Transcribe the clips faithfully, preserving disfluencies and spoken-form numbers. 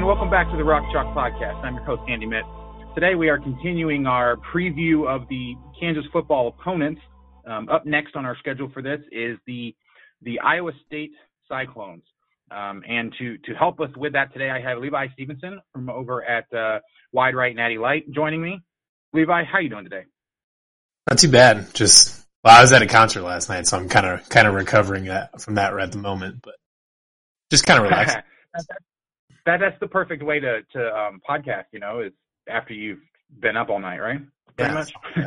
and welcome back to the Rock Chalk Podcast. I'm your host, Andy Mitt. Today we are continuing our preview of the Kansas football opponents. Um, up next on our schedule for this is the the Iowa State Cyclones. Um, and to, to help us with that today, I have Levi Stevenson from over at uh, Wide Right Natty Light joining me. Levi, how are you doing today? Not too bad. Just well, I was at a concert last night, so I'm kind of kind of recovering that, from that right at the moment, but just kind of relaxing. that, that, that's the perfect way to to um, podcast, you know, is after you've been up all night, right? Pretty yeah. much. Yeah.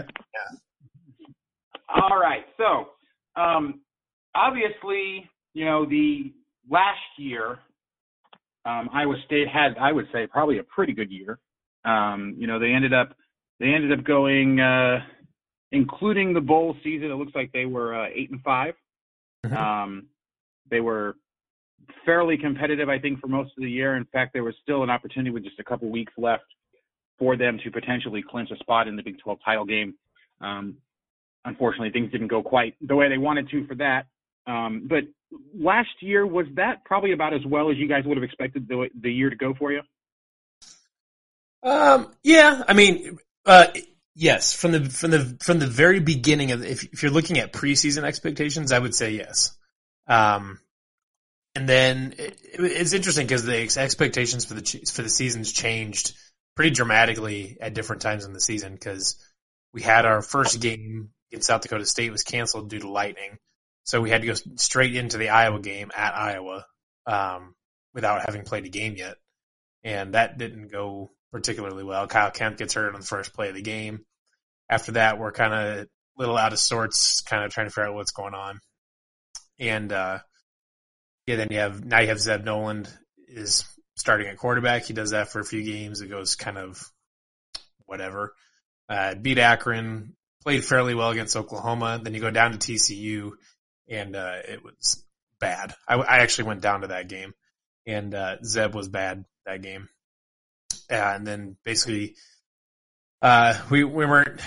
All right. So, um, obviously, you know, the last year, um, Iowa State had, I would say, probably a pretty good year. Um, you know, they ended up they ended up going, uh, including the bowl season. It looks like they were uh, eight and five. Mm-hmm. Um, they were fairly competitive, I think, for most of the year. In fact, there was still an opportunity with just a couple weeks left for them to potentially clinch a spot in the Big twelve title game. Um, unfortunately, things didn't go quite the way they wanted to for that. Um, but last year, was that probably about as well as you guys would have expected the, the year to go for you? Um, yeah, I mean, uh, yes, from the from the from the very beginning of if, if you're looking at preseason expectations, I would say yes. Um, and then it, it's interesting because the expectations for the for the seasons changed pretty dramatically at different times in the season because we had our first game against South Dakota State was canceled due to lightning. So we had to go straight into the Iowa game at Iowa um, without having played a game yet. And that didn't go particularly well. Kyle Kemp gets hurt on the first play of the game. After that, we're kind of a little out of sorts, kind of trying to figure out what's going on. And uh, yeah, then you have now you have Zeb Noland is starting at quarterback. He does that for a few games. It goes kind of whatever. Uh, beat Akron, played fairly well against Oklahoma. Then you go down to T C U, and uh, it was bad. I, I actually went down to that game, and uh, Zeb was bad that game. Uh, and then basically, uh, we we weren't.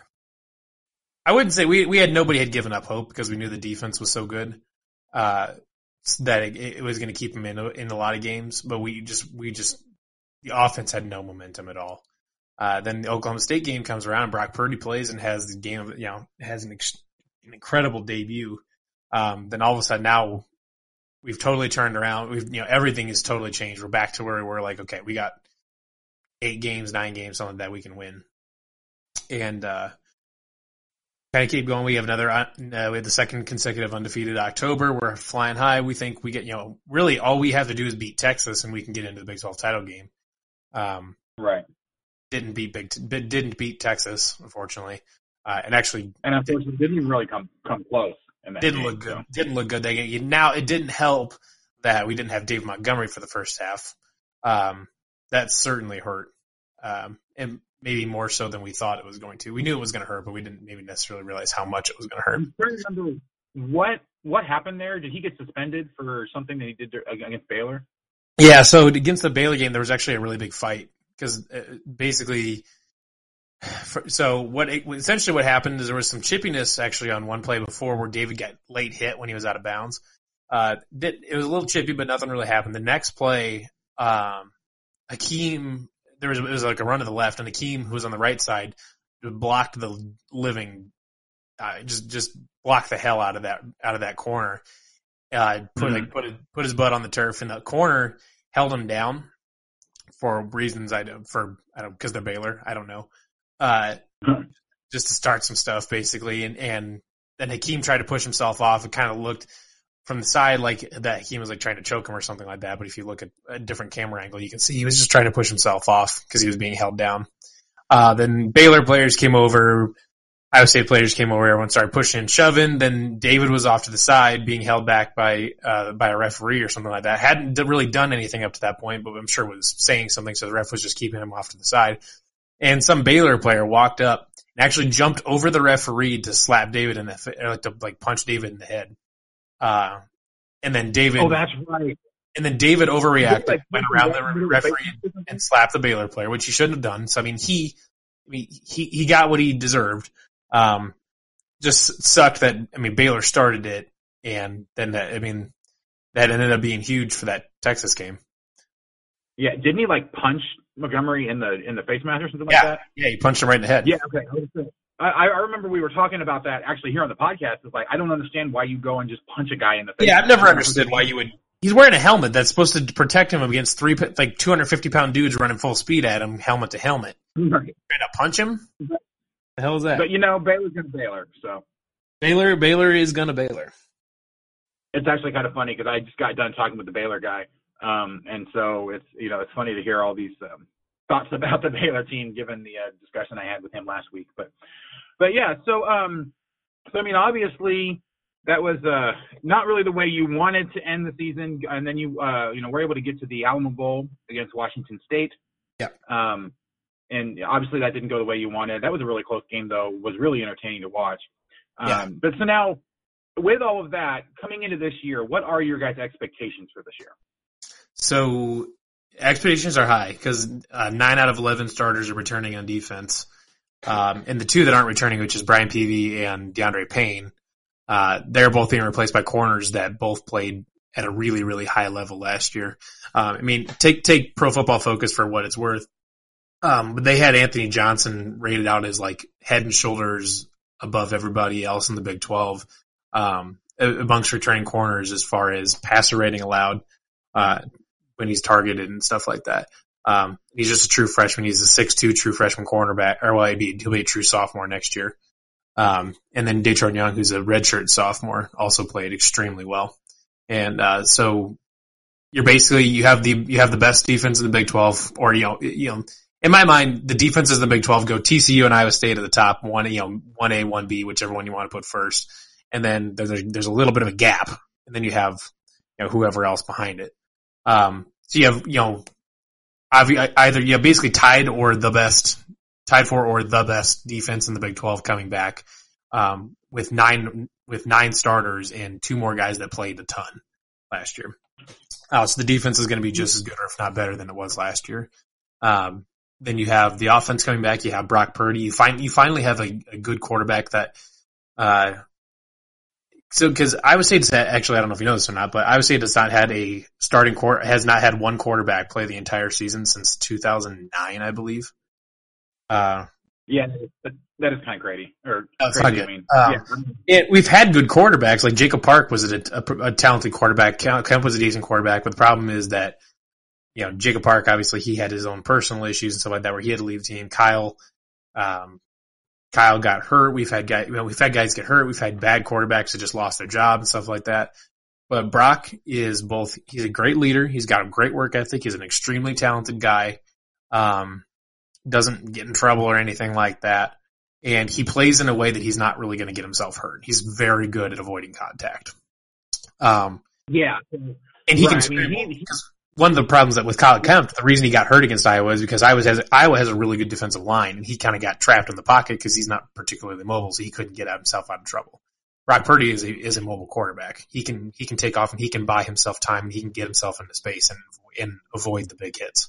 I wouldn't say we we had nobody had given up hope because we knew the defense was so good uh, that it, it was going to keep them in in a lot of games. But we just we just the offense had no momentum at all. Uh, then the Oklahoma State game comes around, and Brock Purdy plays and has the game of, you know, has an, ex- an incredible debut. Um, then all of a sudden now we've totally turned around. We've, you know, everything is totally changed. We're back to where we were like, okay, we got eight games, nine games, something that we can win. And, uh, kind of keep going. We have another, uh, we have the second consecutive undefeated October. We're flying high. We think we get, you know, really all we have to do is beat Texas and we can get into the Big twelve title game. Um, right. Didn't beat Big, didn't beat Texas, unfortunately, uh, and actually, and unfortunately, didn't even really come come close. In that didn't game, look good. So. Didn't look good. They now it didn't help that we didn't have Dave Montgomery for the first half. Um, that certainly hurt, um, and maybe more so than we thought it was going to. We knew it was going to hurt, but we didn't maybe necessarily realize how much it was going to hurt. I'm trying to remember what what happened there. Did he get suspended for something that he did against Baylor? Yeah. So against the Baylor game, there was actually a really big fight. Because basically, so what essentially what happened is there was some chippiness actually on one play before where David got late hit when he was out of bounds. Uh, it was a little chippy, but nothing really happened. The next play, um, Hakeem, there was it was like a run to the left, and Hakeem, who was on the right side, blocked the living, uh, just just blocked the hell out of that out of that corner. Uh, put mm-hmm. like put it, put his butt on the turf, and the corner held him down. For reasons I don't, for, I don't, cause they're Baylor, I don't know. Uh, just to start some stuff basically. And, and then Hakeem tried to push himself off. It kind of looked from the side like that Hakeem was like trying to choke him or something like that. But if you look at a different camera angle, you can see he was just trying to push himself off because he was being held down. Uh, then Baylor players came over. Iowa State players came over. Everyone started pushing and shoving. Then David was off to the side being held back by, uh, by a referee or something like that. Hadn't really done anything up to that point, but I'm sure was saying something. So the ref was just keeping him off to the side. And some Baylor player walked up and actually jumped over the referee to slap David in the, or like to like punch David in the head. Uh, and then David. Oh, that's right. And then David overreacted, like, went around the referee and slapped the Baylor player, which he shouldn't have done. So, I mean, he, I mean, he, he got what he deserved. Um, just sucked that, I mean, Baylor started it, and then that, I mean, that ended up being huge for that Texas game. Yeah, didn't he like punch Montgomery in the in the face mask or something yeah. like that? Yeah, he punched him right in the head. Yeah, okay. I, I remember we were talking about that actually here on the podcast. It's like, I don't understand why you go and just punch a guy in the face. Yeah, I've never understood why you would. He's wearing a helmet that's supposed to protect him against three, like two hundred fifty pound dudes running full speed at him, helmet to helmet. Right. Trying to punch him? What the hell is that? But you know, Baylor's gonna Baylor, so. Baylor, Baylor is gonna Baylor. It's actually kind of funny because I just got done talking with the Baylor guy, um, and so it's you know it's funny to hear all these um, thoughts about the Baylor team given the uh, discussion I had with him last week. But but yeah, so um, so I mean obviously. That was uh, not really the way you wanted to end the season, and then you uh, you know were able to get to the Alamo Bowl against Washington State. Yeah. Um, and obviously that didn't go the way you wanted. That was a really close game, though. It was really entertaining to watch. Um, yeah. But so now, with all of that coming into this year, what are your guys' expectations for this year? So expectations are high because uh, nine out of eleven starters are returning on defense, um, and the two that aren't returning, which is Brian Peavy and DeAndre Payne. Uh, they're both being replaced by corners that both played at a really, really high level last year. Um, I mean, take, take Pro Football Focus for what it's worth. Um, but they had Anthony Johnson rated out as like head and shoulders above everybody else in the Big twelve, um, amongst returning corners as far as passer rating allowed, uh, when he's targeted and stuff like that. Um, he's just a true freshman. He's a six two true freshman cornerback, or well, he'll be, he'll be a true sophomore next year. Um, and then Datron Young, who's a redshirt sophomore, also played extremely well. And, uh, so you're basically, you have the, you have the best defense in the Big twelve, or, you know, you know, in my mind, the defenses in the Big twelve go T C U and Iowa State at the top, one, you know, one A, one B, whichever one you want to put first. And then there's a, there's a little bit of a gap, and then you have, you know, whoever else behind it. Um, so you have, you know, either, you have basically tied or the best, tied for or the best defense in the Big twelve coming back, um, with nine, with nine starters and two more guys that played a ton last year. Uh, so the defense is going to be just as good or if not better than it was last year. Um, then you have the offense coming back. You have Brock Purdy. You find, you finally have a, a good quarterback that, uh, so cause Iowa State has actually, I don't know if you know this or not, but Iowa State has not had a starting quarter, has not had one quarterback play the entire season since two thousand nine, I believe. Uh, yeah, that, that is kind of crazy. Or that's crazy, not good. I mean, um, yeah. it, we've had good quarterbacks. Like Jacob Park was a, a, a talented quarterback. Kemp was a decent quarterback, but the problem is that, you know, Jacob Park, obviously he had his own personal issues and stuff like that where he had to leave the team. Kyle, um, Kyle got hurt. We've had guys, you know, we've had guys get hurt. We've had bad quarterbacks that just lost their job and stuff like that. But Brock is both, he's a great leader. He's got a great work ethic. He's an extremely talented guy. Um, doesn't get in trouble or anything like that. And he plays in a way that he's not really going to get himself hurt. He's very good at avoiding contact. Um, yeah. And he right. can scramble. I mean, he, one of the problems that with Kyle Kemp, the reason he got hurt against Iowa is because Iowa has, Iowa has a really good defensive line, and he kind of got trapped in the pocket because he's not particularly mobile, so he couldn't get himself out of trouble. Brock Purdy is a, is a mobile quarterback. He can, he can take off and he can buy himself time and he can get himself into space and, and avoid the big hits.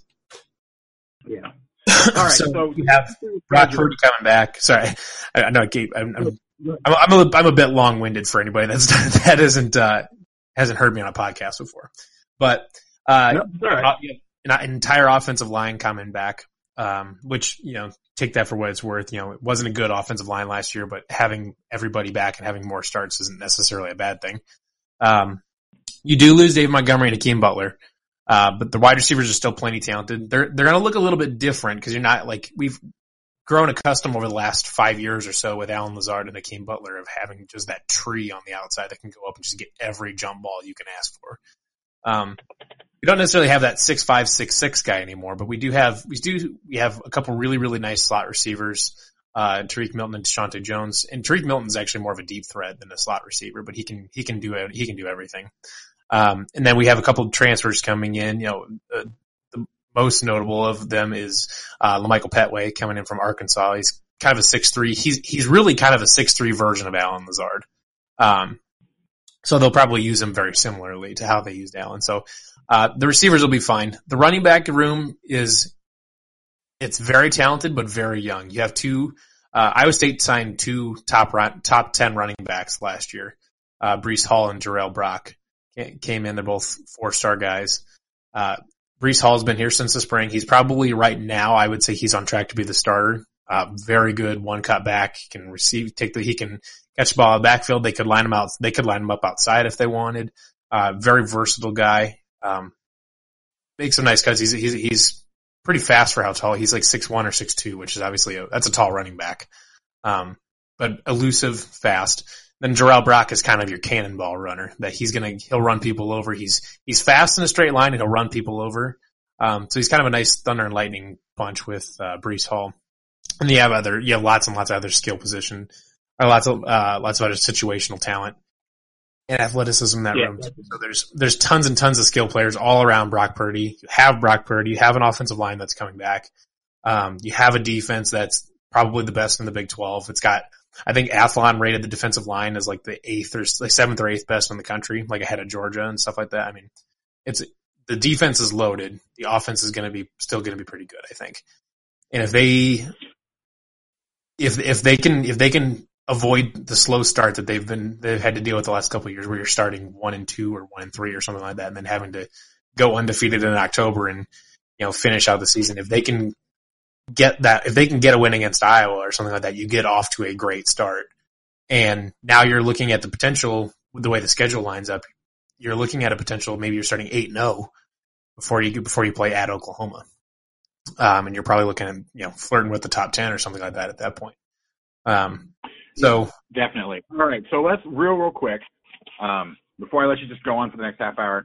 Yeah. All right, so, so you have Brock Purdy coming back. Sorry, I, I know I keep. I'm, I'm, I'm, I'm, a, I'm a bit long-winded for anybody that's that isn't uh, hasn't heard me on a podcast before. But uh, no, right. an entire offensive line coming back, um, which you know, take that for what it's worth. You know, it wasn't a good offensive line last year, but having everybody back and having more starts isn't necessarily a bad thing. Um, you do lose Dave Montgomery and Hakeem Butler. Uh, but the wide receivers are still plenty talented. They're, they're going to look a little bit different because you're not like, we've grown accustomed over the last five years or so with Allen Lazard and Hakeem Butler of having just that tree on the outside that can go up and just get every jump ball you can ask for. Um, we don't necessarily have that six five, six six guy anymore, but we do have, we do, we have a couple really, really nice slot receivers, uh, Tariq Milton and Deshaunte Jones. And Tariq Milton's actually more of a deep threat than a slot receiver, but he can, he can do it. He can do everything. Um, and then we have a couple of transfers coming in. You know, uh, the most notable of them is uh, LaMichael Petway coming in from Arkansas. He's kind of a six three. He's he's really kind of a six three version of Allen Lazard. Um, so they'll probably use him very similarly to how they used Allen. So uh, the receivers will be fine. The running back room is it's very talented but very young. You have two. Uh, Iowa State signed two top run, top ten running backs last year, uh, Breece Hall and Jarrell Brock. Came in, they're both four-star guys. Uh, Brees Hall's been here since the spring. He's probably right now, I would say he's on track to be the starter. Uh, very good one cut back. He can receive, take the, he can catch the ball in the backfield. They could line him out. They could line him up outside if they wanted. Uh, very versatile guy. Um, makes some nice cuts. He's, he's, he's pretty fast for how tall. He's like six one or six two, which is obviously a, that's a tall running back. Um, but elusive, fast. Then Jarrell Brock is kind of your cannonball runner that he's going to, he'll run people over. He's, he's fast in a straight line and he'll run people over. Um, so he's kind of a nice thunder and lightning punch with, uh, Brees Hall. And you have other, you have lots and lots of other skill position, or lots of, uh, lots of other situational talent and athleticism in that yeah. room. So there's, there's tons and tons of skill players all around Brock Purdy. You have Brock Purdy. You have an offensive line that's coming back. Um, you have a defense that's probably the best in the Big twelve. It's got, I think Athlon rated the defensive line as like the eighth or like seventh or eighth best in the country, like ahead of Georgia and stuff like that. I mean, it's, the defense is loaded. The offense is going to be, still going to be pretty good, I think. And if they, if, if they can, if they can avoid the slow start that they've been, they've had to deal with the last couple of years where you're starting one and two or one and three or something like that and then having to go undefeated in October and, you know, finish out the season. If they can get that, if they can get a win against Iowa or something like that, you get off to a great start. And now you're looking at the potential with the way the schedule lines up. You're looking at a potential, maybe you're starting eight and oh before you, before you play at Oklahoma. Um, and you're probably looking at, you know, flirting with the top ten or something like that at that point. Um, so yeah, definitely. All right. So let's real, real quick, um, before I let you just go on for the next half hour,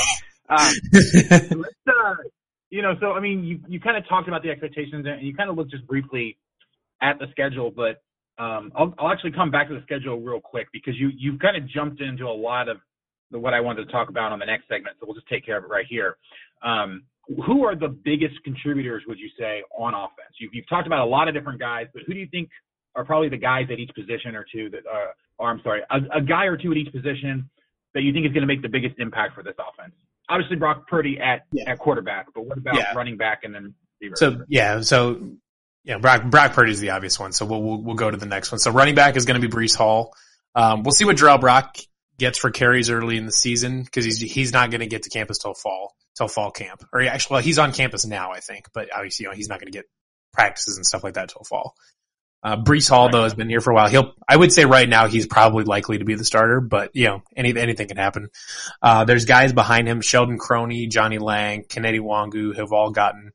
um, let's, uh, you know, so, I mean, you, you kind of talked about the expectations and you kind of looked just briefly at the schedule, but, um, I'll, I'll actually come back to the schedule real quick because you, you've kind of jumped into a lot of the, what I wanted to talk about on the next segment. So we'll just take care of it right here. Um, who are the biggest contributors, would you say, on offense? You've, you've talked about a lot of different guys, but who do you think are probably the guys at each position or two that, uh, or I'm sorry, a, a guy or two at each position that you think is going to make the biggest impact for this offense? Obviously, Brock Purdy at, yeah. at quarterback, but what about yeah. running back and then receiver? So, yeah, so, yeah, Brock, Brock Purdy is the obvious one, so we'll, we'll, we'll go to the next one. So running back is going to be Brees Hall. Um, we'll see what Jarrell Brock gets for carries early in the season because he's, he's not going to get to campus till fall, till fall camp. Or actually, well, he's on campus now, I think, but obviously, you know, he's not going to get practices and stuff like that till fall. Uh, Brees Hall, though, has been here for a while. He'll, I would say right now he's probably likely to be the starter, but, you know, any, anything can happen. Uh, there's guys behind him, Sheldon Croney, Johnny Lang, Kennedy Wangu, who have all gotten,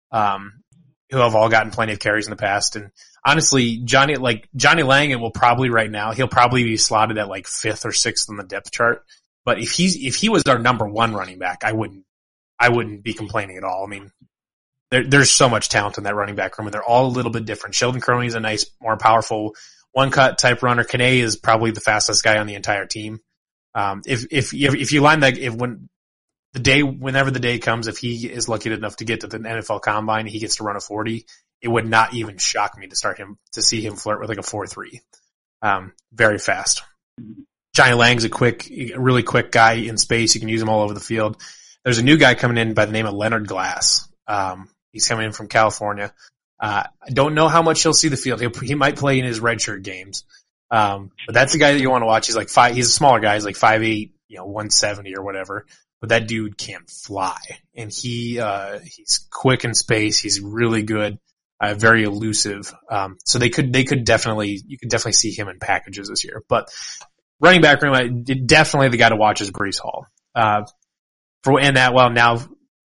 um, who have all gotten plenty of carries in the past. And honestly, Johnny, like, Johnny Lang, it will probably right now, he'll probably be slotted at like fifth or sixth on the depth chart. But if he's, if he was our number one running back, I wouldn't, I wouldn't be complaining at all. I mean, There, there's so much talent in that running back room, and they're all a little bit different. Sheldon Croney is a nice, more powerful one-cut type runner. Kane is probably the fastest guy on the entire team. Um, if if if you line that, if when the day, whenever the day comes, if he is lucky enough to get to the N F L Combine, he gets to run a forty. It would not even shock me to start him to see him flirt with like a four three. Um, very fast. Johnny Lang's a quick, really quick guy in space. You can use him all over the field. There's a new guy coming in by the name of Leonard Glass. Um, He's coming in from California. Uh, I don't know how much he'll see the field. He'll, he might play in his redshirt games. Um, but that's the guy that you want to watch. He's like five, he's a smaller guy. He's like five eight, you know, one seventy or whatever. But that dude can fly. And he, uh, he's quick in space. He's really good, uh, very elusive. Um, so they could, they could definitely, you could definitely see him in packages this year. But running back room, definitely the guy to watch is Brees Hall. Uh, for, and that, well, now,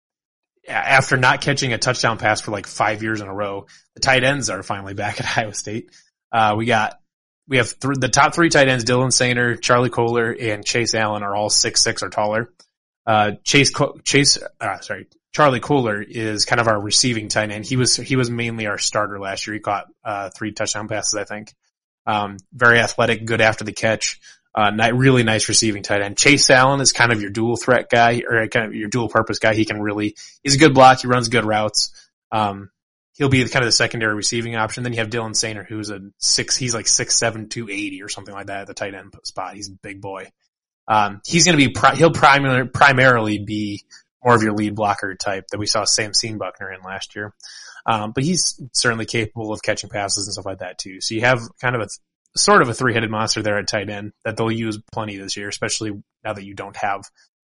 after not catching a touchdown pass for like five years in a row, the tight ends are finally back at Iowa State. Uh, we got, we have th- the top three tight ends, Dylan Sainer, Charlie Kohler, and Chase Allen are all six six or taller. Uh, Chase, Co- Chase, uh, sorry, Charlie Kohler is kind of our receiving tight end. He was, he was mainly our starter last year. He caught, uh, three touchdown passes, I think. Um, very athletic, good after the catch. Uh, really nice receiving tight end. Chase Allen is kind of your dual threat guy, or kind of your dual purpose guy. He can really, he's a good block. He runs good routes. Um, he'll be kind of the secondary receiving option. Then you have Dylan Sainer, who's a six, he's like six seven, two eighty or something like that at the tight end spot. He's a big boy. Um, he's going to be, pri- he'll primarily, primarily be more of your lead blocker type that we saw Sam Buckner in last year. Um, but he's certainly capable of catching passes and stuff like that too. So you have kind of a, sort of a three-headed monster there at tight end that they'll use plenty this year, especially now that you don't have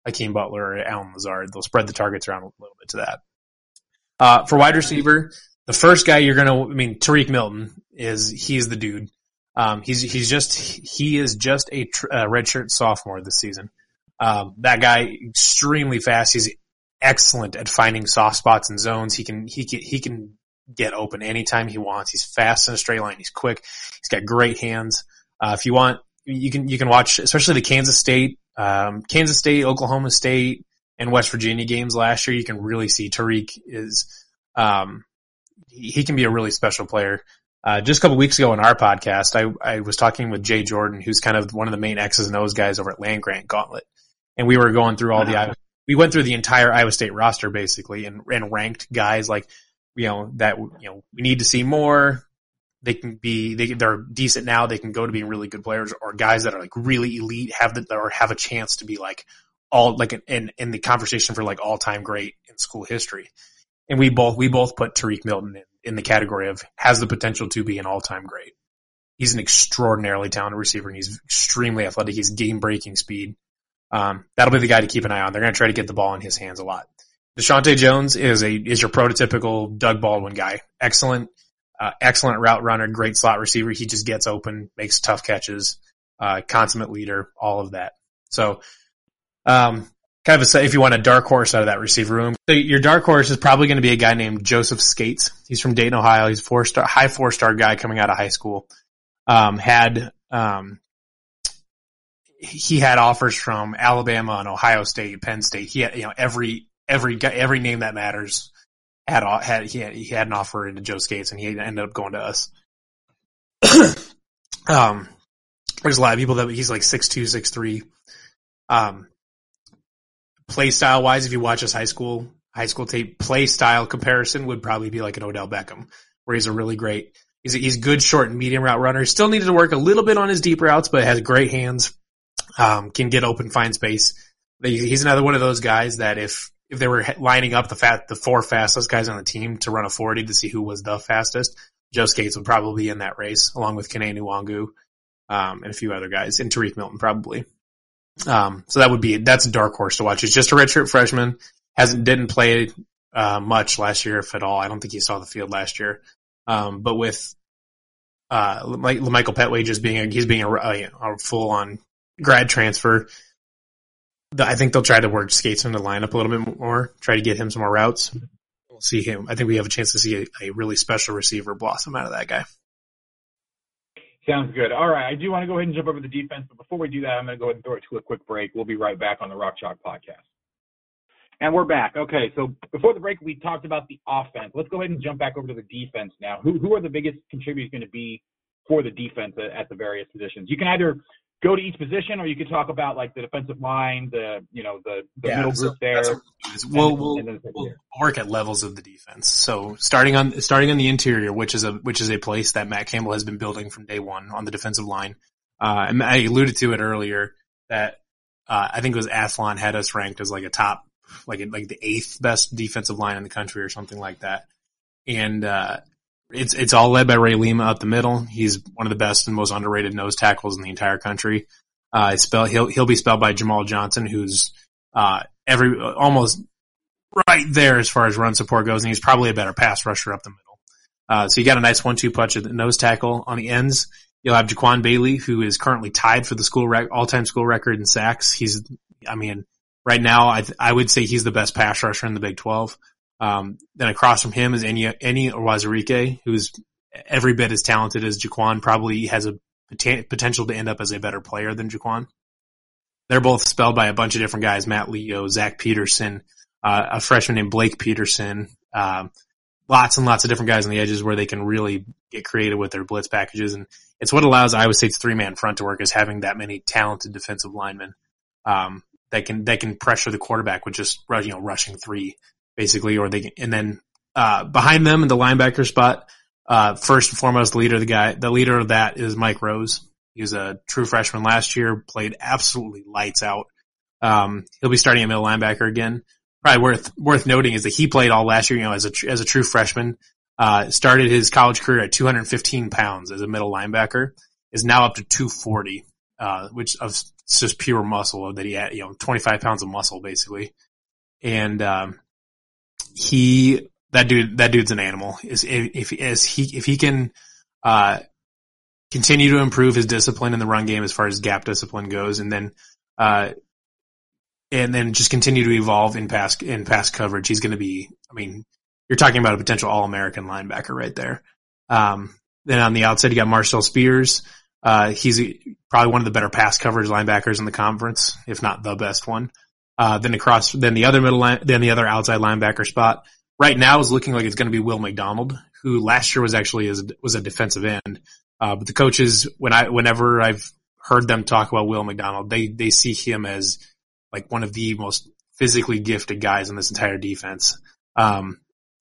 Hakeem Butler or Allen Lazard. They'll spread the targets around a little bit to that. Uh, for wide receiver, the first guy you're going to, I mean, Tariq Milton is, he's the dude. Um, he's, he's just, he is just a tr- uh, redshirt sophomore this season. Um, that guy, extremely fast. He's excellent at finding soft spots and zones. He can, he can, he can get open anytime he wants. He's fast in a straight line. He's quick. He's got great hands. Uh, if you want, you can, you can watch, especially the Kansas State, um, Kansas State, Oklahoma State, and West Virginia games last year. You can really see Tariq is, um, he, he can be a really special player. Uh, just a couple weeks ago in our podcast, I, I was talking with Jay Jordan, who's kind of one of the main X's and O's guys over at Land Grant Gauntlet. And we were going through all the, we went through the entire Iowa State roster basically and, and ranked guys like, you know, that, you know, we need to see more. They can be, they, they're decent now. They can go to being really good players, or guys that are like really elite have the, or have a chance to be like all, like in, in the conversation for like all time great in school history. And we both, we both put Tariq Milton in, in the category of has the potential to be an all time great. He's an extraordinarily talented receiver and he's extremely athletic. He's game breaking speed. Um, that'll be the guy to keep an eye on. They're going to try to get the ball in his hands a lot. Deshaunte Jones is a, is your prototypical Doug Baldwin guy. Excellent, uh, excellent route runner, great slot receiver. He just gets open, makes tough catches, uh, consummate leader, all of that. So, um, kind of a, if you want a dark horse out of that receiver room, so your dark horse is probably going to be a guy named Joseph Skates. He's from Dayton, Ohio. He's a four star, high four star guy coming out of high school. Um, had, um, he had offers from Alabama and Ohio State, Penn State. He had, you know, every, every guy, every name that matters had, had, he had, he had an offer into Joe Skates and he ended up going to us. um, there's a lot of people that he's like six two, six three. Um, play style wise, if you watch his high school, high school tape, play style comparison would probably be like an Odell Beckham, where he's a really great, he's a, he's good short and medium route runner. Still needed to work a little bit on his deep routes, but has great hands. Um, can get open, find space. He's another one of those guys that if, if they were lining up the fat, the four fastest guys on the team to run a forty to see who was the fastest, Joe Skates would probably be in that race along with Kene Nwangu, um, and a few other guys, and Tariq Milton probably. Um, so that would be, that's a dark horse to watch. He's just a redshirt freshman, hasn't, didn't play, uh, much last year, if at all. I don't think he saw the field last year. Um, but with, uh, Michael Petway just being, a, he's being a, a, a full on grad transfer. I think they'll try to work Skates into the lineup a little bit more, try to get him some more routes. We'll see him. I think we have a chance to see a, a really special receiver blossom out of that guy. Sounds good. All right. I do want to go ahead and jump over the defense, but before we do that, I'm going to go ahead and throw it to a quick break. We'll be right back on the Rock Chalk Podcast. And we're back. Okay. So before the break, we talked about the offense. Let's go ahead and jump back over to the defense now. Who, who are the biggest contributors going to be for the defense at, at the various positions? You can either go to each position, or you could talk about like the defensive line, the, you know, the, the yeah, middle so group there. We'll, we'll, we'll work at levels of the defense. So starting on, starting on the interior, which is a, which is a place that Matt Campbell has been building from day one on the defensive line. Uh, and I alluded to it earlier that, uh, I think it was Athlon had us ranked as like a top, like, like the eighth best defensive line in the country or something like that. And, uh, It's, it's all led by Ray Lima up the middle. He's one of the best and most underrated nose tackles in the entire country. Uh, it's spelled, he'll, he'll be spelled by Jamal Johnson, who's, uh, every, almost right there as far as run support goes. And he's probably a better pass rusher up the middle. Uh, so you got a nice one two punch at the nose tackle. On the ends, you'll have Jaquan Bailey, who is currently tied for the school rec- all-time school record in sacks. He's, I mean, right now, I, I would say he's the best pass rusher in the Big twelve. Um, then across from him is Eni, Eni Uwazurike, who's every bit as talented as Jaquan, probably has a pot- potential to end up as a better player than Jaquan. They're both spelled by a bunch of different guys, Matt Leo, Zach Peterson, uh, a freshman named Blake Peterson, um, lots and lots of different guys on the edges where they can really get creative with their blitz packages. And it's what allows Iowa State's three-man front to work, is having that many talented defensive linemen, um, that can, that can pressure the quarterback with just, you know, rushing three. Basically, or they, and then, uh, behind them in the linebacker spot, uh, first and foremost, the leader of the guy, the leader of that is Mike Rose. He was a true freshman last year, played absolutely lights out. Um, he'll be starting at middle linebacker again. Probably worth, worth noting is that he played all last year, you know, as a, as a true freshman, uh, started his college career at two hundred fifteen pounds as a middle linebacker, is now up to two forty. uh, which of it's just pure muscle that he had, you know, twenty-five pounds of muscle basically. And, um, he, that dude, that dude's an animal. Is if, if, he, if he can, uh, continue to improve his discipline in the run game as far as gap discipline goes, and then, uh, and then just continue to evolve in pass, in pass coverage, he's going to be, I mean, you're talking about a potential All-American linebacker right there. Um, then on the outside, you got Marcel Spears. Uh, he's probably one of the better pass coverage linebackers in the conference, if not the best one. Uh, then across, then the other middle line, then the other outside linebacker spot right now is looking like it's going to be Will McDonald, who last year was actually as, was a defensive end. Uh, but the coaches, when I, whenever I've heard them talk about Will McDonald, they, they see him as like one of the most physically gifted guys in this entire defense. Um,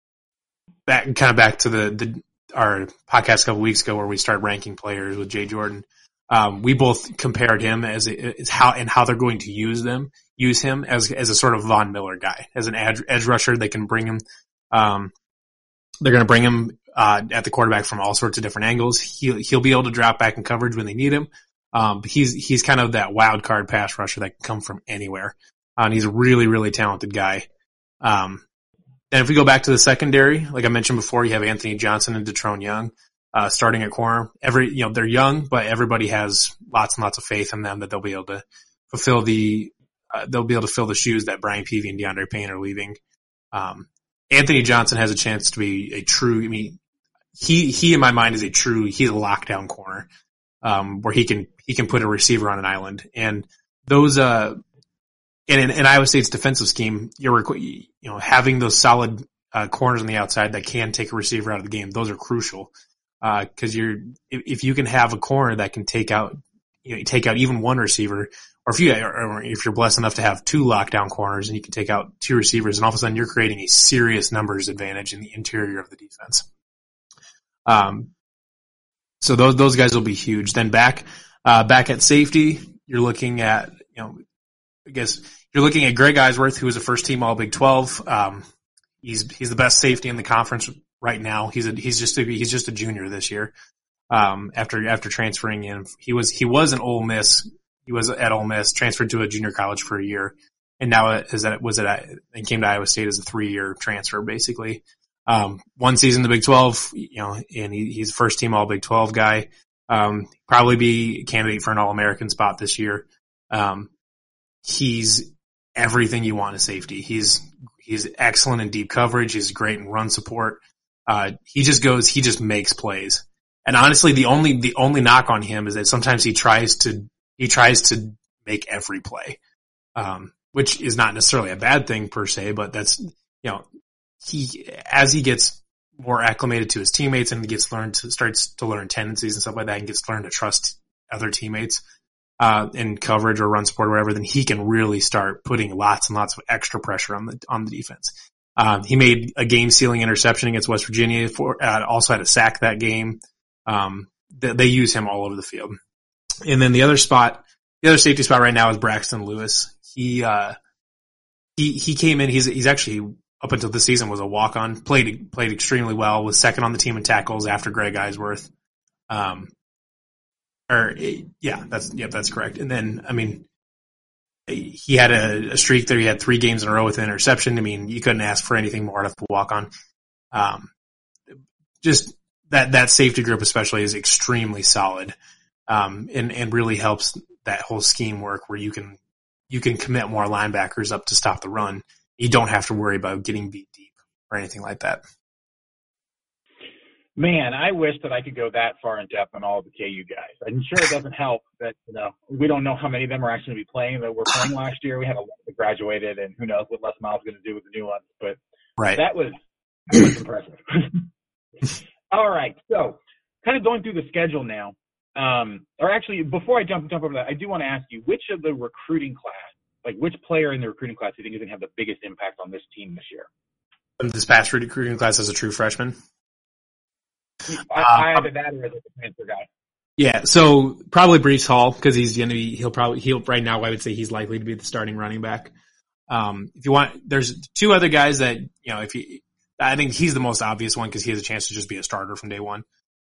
back, kind of back to the, the, our podcast a couple weeks ago where we start ranking players with Jay Jordan. Um, we both compared him as, a, as how, and how they're going to use them, use him as, as a sort of Von Miller guy, as an edge, edge rusher. They can bring him, um, they're going to bring him, uh, at the quarterback from all sorts of different angles. He'll, he'll be able to drop back in coverage when they need him. Um, but he's, he's kind of that wild card pass rusher that can come from anywhere. Uh, and he's a really, really talented guy. Um, and if we go back to the secondary, like I mentioned before, you have Anthony Johnson and Detrone Young, uh, starting at corner. Every, you know, they're young, but everybody has lots and lots of faith in them that they'll be able to fulfill the, uh, they'll be able to fill the shoes that Brian Peavy and DeAndre Payne are leaving. Um, Anthony Johnson has a chance to be a true, I mean, he, he in my mind is a true, he's a lockdown corner, um, where he can, he can put a receiver on an island. And those, uh, in, in, in Iowa State's defensive scheme, you're, you know, having those solid, uh, corners on the outside that can take a receiver out of the game, those are crucial. Uh, cause you're, if, if you can have a corner that can take out, you know, take out even one receiver, or if you, or if you're blessed enough to have two lockdown corners and you can take out two receivers, and all of a sudden you're creating a serious numbers advantage in the interior of the defense. Um, so those, those guys will be huge. Then back, uh, back at safety, you're looking at, you know, I guess you're looking at Greg Eisworth, who is a first team All Big twelve. Um, he's, he's the best safety in the conference right now. He's a, he's just a, he's just a junior this year. Um, after, after transferring in, he was, he was an Ole Miss. He was at Ole Miss, transferred to a junior college for a year. And now is that, was it, and came to Iowa State as a three year transfer, basically. Um, one season in the Big twelve, you know, and he, he's first team All Big twelve guy. Um, probably be a candidate for an All American spot this year. Um, he's everything you want in safety. He's, he's excellent in deep coverage. He's great in run support. Uh, he just goes, he just makes plays. And honestly, the only, the only knock on him is that sometimes he tries to, he tries to make every play. Um, which is not necessarily a bad thing per se, but that's, you know, he, as he gets more acclimated to his teammates and gets learned to, starts to learn tendencies and stuff like that and gets learned to trust other teammates, uh, in coverage or run support or whatever, then he can really start putting lots and lots of extra pressure on the, on the defense. Um, he made a game sealing interception against West Virginia for, uh, also had a sack that game. Um, they, they use him all over the field. And then the other spot, the other safety spot right now is Braxton Lewis. He, uh, he, he came in, he's, he's actually up until this season was a walk-on, played, played extremely well, was second on the team in tackles after Greg Eisworth. Um, or yeah, that's, yeah, that's correct. And then, I mean, he had a, a streak there. He had three games in a row with an interception. I mean, you couldn't ask for anything more out of the walk-on. Um, just that, that safety group especially is extremely solid. Um, and, and really helps that whole scheme work where you can, you can commit more linebackers up to stop the run. You don't have to worry about getting beat deep or anything like that. Man, I wish that I could go that far in depth on all of the K U guys. I'm sure it doesn't help that, you know, we don't know how many of them are actually going to be playing that were playing last year. We had a lot that graduated, and who knows what Les Miles is going to do with the new ones. But right. that was, that was impressive. All right. So kind of going through the schedule now. Um, or actually, before I jump jump over that, I do want to ask you, which of the recruiting class, like which player in the recruiting class do you think is going to have the biggest impact on this team this year? This past recruiting class as a true freshman? I, I either that or as a transfer guy. Yeah, so probably Breece Hall, because he's going to be, he'll probably, he'll, right now I would say he's likely to be the starting running back. Um, if you want, there's two other guys that, you know, if he, I think he's the most obvious one because he has a chance to just be a starter from day one.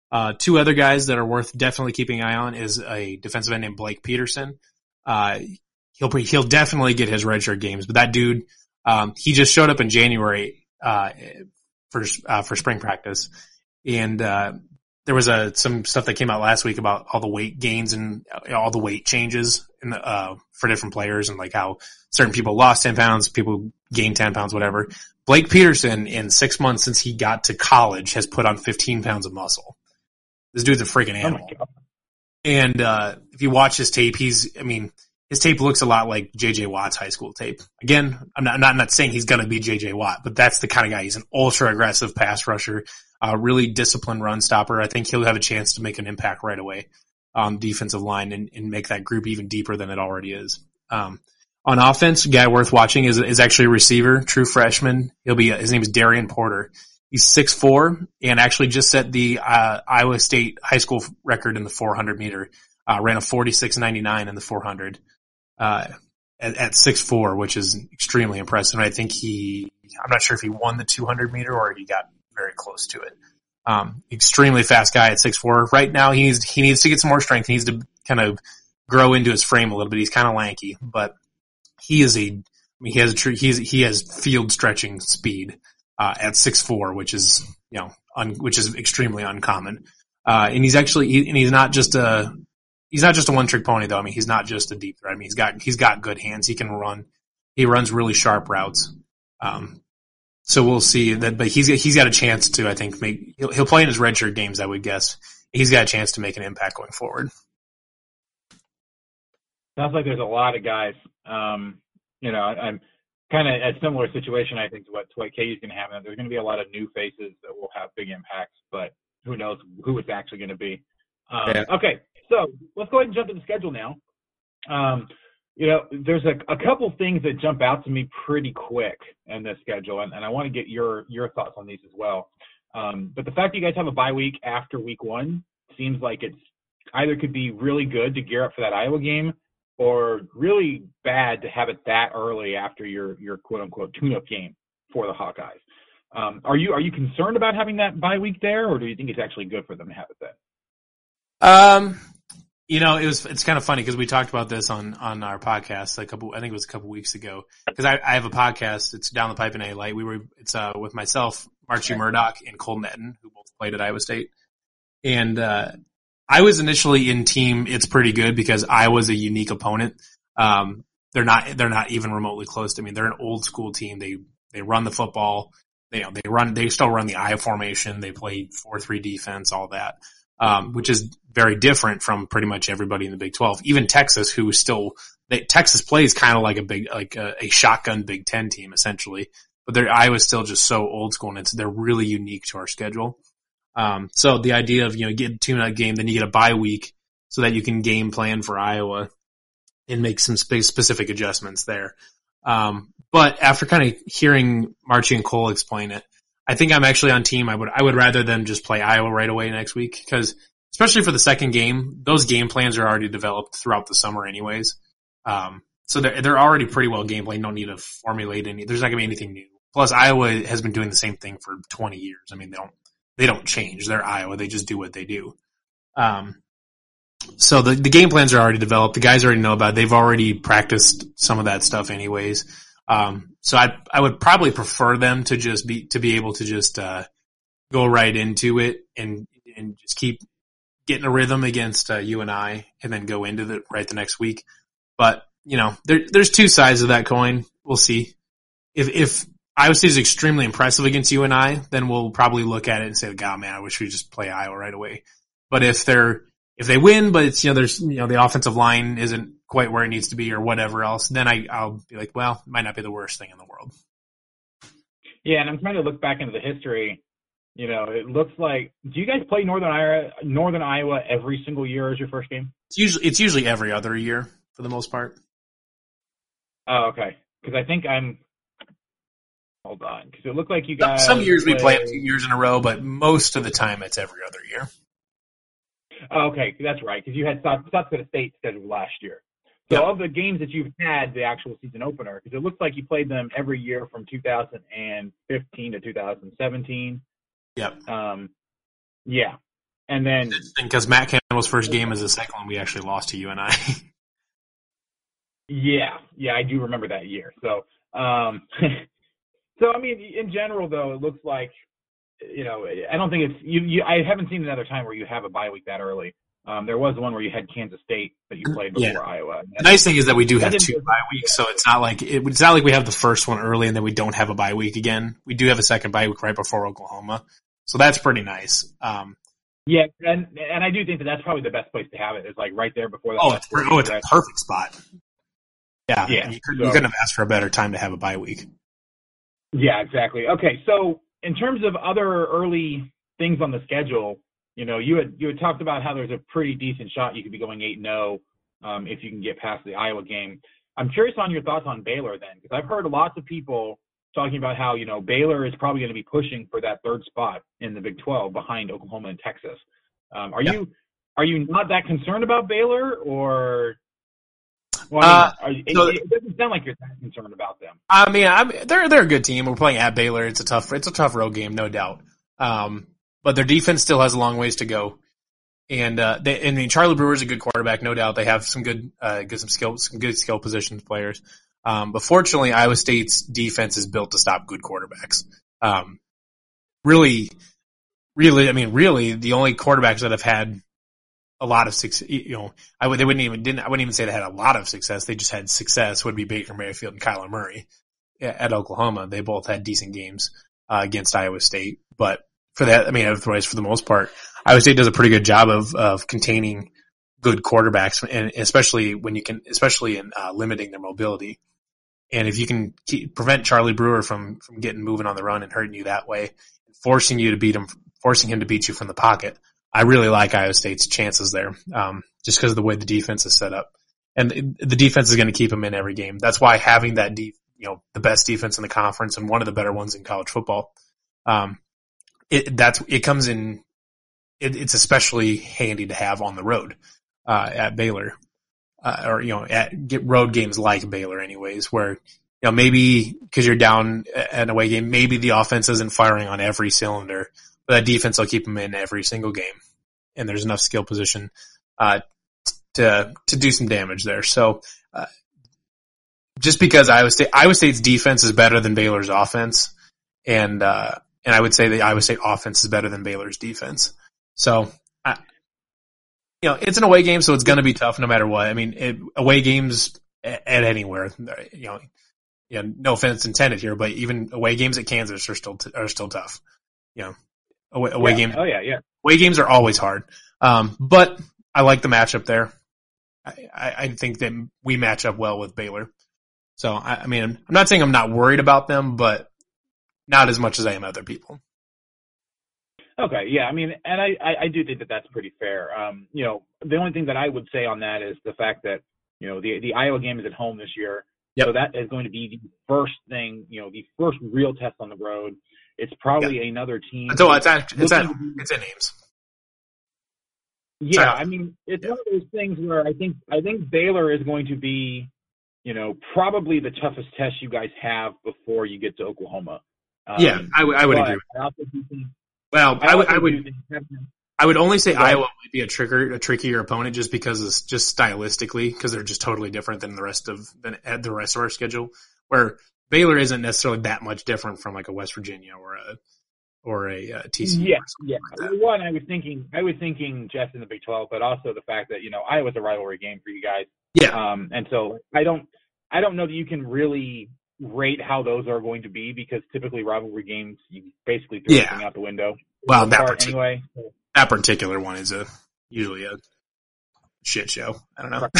Uh, two other guys that are worth definitely keeping an eye on is a defensive end named Blake Peterson. Uh, he'll he'll definitely get his redshirt games, but that dude, um, he just showed up in January uh, for uh, for spring practice, and uh, there was a some stuff that came out last week about all the weight gains and all the weight changes in the, uh, for different players, and like how certain people lost ten pounds, people gained ten pounds, whatever. Blake Peterson, in six months since he got to college, has put on fifteen pounds of muscle. This dude's a freaking animal. Oh and uh if you watch his tape, he's, I mean, his tape looks a lot like J J Watt's high school tape. Again, I'm not, I'm not, I'm not saying he's going to be J J Watt, but that's the kind of guy. He's an ultra aggressive pass rusher, uh, really disciplined run stopper. I think he'll have a chance to make an impact right away on defensive line and, and make that group even deeper than it already is. Um, on offense, a guy worth watching is, is actually a receiver, true freshman. He'll be, his name is Darian Porter. He's six foot four and actually just set the uh, Iowa State high school record in the four hundred meter. Uh, ran a forty-six ninety-nine in the four hundred uh, at, at six foot four, which is extremely impressive. And I think he, I'm not sure if he won the two hundred meter or he got very close to it. Um, extremely fast guy at six foot four. Right now, he needs he needs to get some more strength. He needs to kind of grow into his frame a little bit. He's kind of lanky, but he is a, I mean, he has a true, he's, he has field stretching speed. Uh, at six foot four, which is, you know, un, which is extremely uncommon. Uh, and he's actually, he, and he's not just a, he's not just a one trick pony though. I mean, he's not just a deep threat. I mean, he's got, he's got good hands. He can run. He runs really sharp routes. Um, so we'll see that, but he's, he's got a chance to, I think, make, he'll, he'll play in his redshirt games, I would guess. He's got a chance to make an impact going forward. Sounds like there's a lot of guys, um, you know, I'm, kind of a similar situation, I think, to what, to what Katie's going to have. There's going to be a lot of new faces that will have big impacts, but who knows who it's actually going to be. Um, yeah. Okay, so let's go ahead and jump to the schedule now. Um, you know, there's a, a couple things that jump out to me pretty quick in this schedule, and, and I want to get your your thoughts on these as well. Um, but the fact that you guys have a bye week after week one seems like it's either could be really good to gear up for that Iowa game, or really bad to have it that early after your, your quote unquote tune-up game for the Hawkeyes. Um, are you, are you concerned about having that bye week there, or do you think it's actually good for them to have it then? Um, you know, it was, it's kind of funny because we talked about this on, on our podcast a couple, I think it was a couple weeks ago, because I, I have a podcast. It's Down the Pipe in A Light. We were, it's, uh, with myself, Marchie okay. Murdoch, and Cole Netton, who both played at Iowa State. And, uh, I was initially in team it's pretty good because Iowa's a unique opponent. Um, they're not, they're not even remotely close to me. They're an old school team. They, they run the football. They, you know, they run, they still run the I formation. They play four three defense, all that, um, which is very different from pretty much everybody in the Big twelve. Even Texas, who is still, they, Texas plays kind of like a big, like a, a shotgun Big Ten team essentially, but their Iowa's still just so old school and it's, they're really unique to our schedule. Um, so the idea of, you know, get a tune-up game, then you get a bye week so that you can game plan for Iowa and make some spe- specific adjustments there. Um, but after kind of hearing Marchie and Cole explain it, I think I'm actually on team. I would, I would rather them just play Iowa right away next week because especially for the second game, those game plans are already developed throughout the summer anyways. Um, so they're, they're already pretty well game planned. Don't need to formulate any, there's not gonna be anything new. Plus Iowa has been doing the same thing for twenty years. I mean, they don't, They don't change. They're Iowa. They just do what they do. Um, so the, the game plans are already developed. The guys already know about it. They've already practiced some of that stuff anyways. Um, so I, I would probably prefer them to just be, to be able to just, uh, go right into it and, and just keep getting a rhythm against, uh, you and I and then go into the, right the next week. But, you know, there, there's two sides of that coin. We'll see. If, if, Iowa State is extremely impressive against you and I, then we'll probably look at it and say, God, man, I wish we just play Iowa right away. But if they're, if they win, but it's, you know, there's, you know, the offensive line isn't quite where it needs to be or whatever else, then I, I'll be like, well, it might not be the worst thing in the world. Yeah. And I'm trying to look back into the history. You know, it looks like, do you guys play Northern Iowa, Northern Iowa every single year as your first game? It's usually, it's usually every other year for the most part. Oh, okay. Cause I think I'm, Hold on, because it looked like you guys. Some years play... we play them two years in a row, but most of the time it's every other year. Oh, okay, that's right, because you had South, South Dakota State scheduled last year. So yep. Of the games that you've had, the actual season opener, because it looks like you played them every year from two thousand fifteen to two thousand seventeen. Yep. Um, yeah. And then because Matt Campbell's first game is the second one we actually lost to U N I. yeah, yeah, I do remember that year. So, um, so I mean, in general, though, it looks like, you know, I don't think it's you, you. I haven't seen another time where you have a bye week that early. Um, there was one where you had Kansas State that you played before yeah. Iowa. The nice thing is that we do have two bye weeks, so it's not like it, it's not like we have the first one early and then we don't have a bye week again. We do have a second bye week right before Oklahoma, so that's pretty nice. Um, yeah, and and I do think that that's probably the best place to have it is like right there before. That oh, it's, oh, it's a perfect spot. Yeah, yeah. You, could, so, you couldn't have asked for a better time to have a bye week. Yeah, exactly. Okay, so in terms of other early things on the schedule. You know, you had you had talked about how there's a pretty decent shot you could be going eight and oh um, if you can get past the Iowa game. I'm curious on your thoughts on Baylor then, because I've heard lots of people talking about how, you know, Baylor is probably going to be pushing for that third spot in the Big twelve behind Oklahoma and Texas. Um, are yeah. you are you not that concerned about Baylor, or? Well, I mean, uh, so, it, it doesn't sound like you're that concerned about them. I mean, I'm, they're they're a good team. We're playing at Baylor. It's a tough it's a tough road game, no doubt. Um, But their defense still has a long ways to go, and uh, they, I mean Charlie Brewer's a good quarterback, no doubt. They have some good, uh, good some skill, some good skill positions players. Um, but fortunately, Iowa State's defense is built to stop good quarterbacks. Um, really, really, I mean, really, the only quarterbacks that have had a lot of success, you know, I would they wouldn't even didn't I wouldn't even say they had a lot of success. They just had success. Would be Baker Mayfield and Kyler Murray at Oklahoma. They both had decent games uh, against Iowa State, but. For that, I mean, otherwise, for the most part, Iowa State does a pretty good job of, of containing good quarterbacks, and especially when you can, especially in uh, limiting their mobility. And if you can keep, prevent Charlie Brewer from, from getting moving on the run and hurting you that way, forcing you to beat him, forcing him to beat you from the pocket, I really like Iowa State's chances there, um, just because of the way the defense is set up. And the defense is going to keep them in every game. That's why having that deep, you know, the best defense in the conference and one of the better ones in college football, um, It, that's, it comes in, it, it's especially handy to have on the road, uh, at Baylor, uh, or, you know, at get road games like Baylor anyways, where, you know, maybe cause you're down an away game, maybe the offense isn't firing on every cylinder, but that defense will keep them in every single game. And there's enough skill position, uh, to, to do some damage there. So, uh, just because Iowa State, Iowa State's defense is better than Baylor's offense, and, uh, And I would say the Iowa State offense is better than Baylor's defense. So, I, you know, it's an away game, so it's going to be tough no matter what. I mean, it, away games at, at anywhere, you know, you know, no offense intended here, but even away games at Kansas are still t- are still tough. You know, away, away yeah. games. Oh yeah, yeah. Away games are always hard. Um, but I like the matchup there. I, I, I think that we match up well with Baylor. So, I, I mean, I'm not saying I'm not worried about them, but not as much as I am other people. Okay, yeah, I mean, and I, I, I do think that that's pretty fair. Um, you know, the only thing that I would say on that is the fact that, you know, the the Iowa game is at home this year. Yep. So that is going to be the first thing, you know, the first real test on the road. It's probably yep. another team. So it's at, it's at, it's at Ames. Yeah, Sorry. I mean, it's yeah. one of those things where I think I think Baylor is going to be, you know, probably the toughest test you guys have before you get to Oklahoma. Um, yeah, I, w- I would agree. I also do think, well, I, I would, I would, I would only say right. Iowa might be a trickier, a trickier opponent just because it's just stylistically, because they're just totally different than the rest of than the rest of our schedule. Where Baylor isn't necessarily that much different from like a West Virginia or a or a uh, T C U. Yeah, yeah. Like One, I was thinking, I was thinking just in the Big twelve, but also the fact that you know Iowa's a rivalry game for you guys. Yeah. Um, and so I don't, I don't know that you can really rate how those are going to be because typically rivalry games you basically throw yeah. everything out the window. Well, that part, partic- anyway. that particular one is a usually a shit show. I don't know.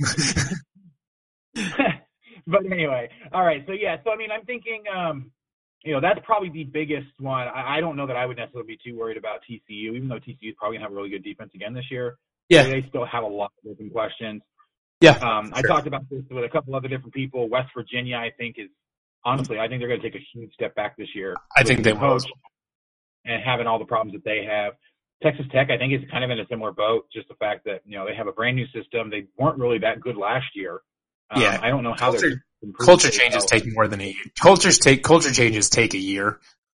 But anyway, all right. So yeah, so I mean, I'm thinking, um, you know, that's probably the biggest one. I, I don't know that I would necessarily be too worried about T C U, even though T C U is probably gonna have a really good defense again this year. Yeah, they still have a lot of open questions. Yeah, um, sure. I talked about this with a couple other different people. West Virginia, I think, is honestly, I think they're going to take a huge step back this year. I think they will. And having all the problems that they have. Texas Tech, I think, is kind of in a similar boat. Just the fact that you know they have a brand new system. They weren't really that good last year. Um, yeah, I don't know how culture, they're culture changes take more than a year. Cultures take culture changes take a year.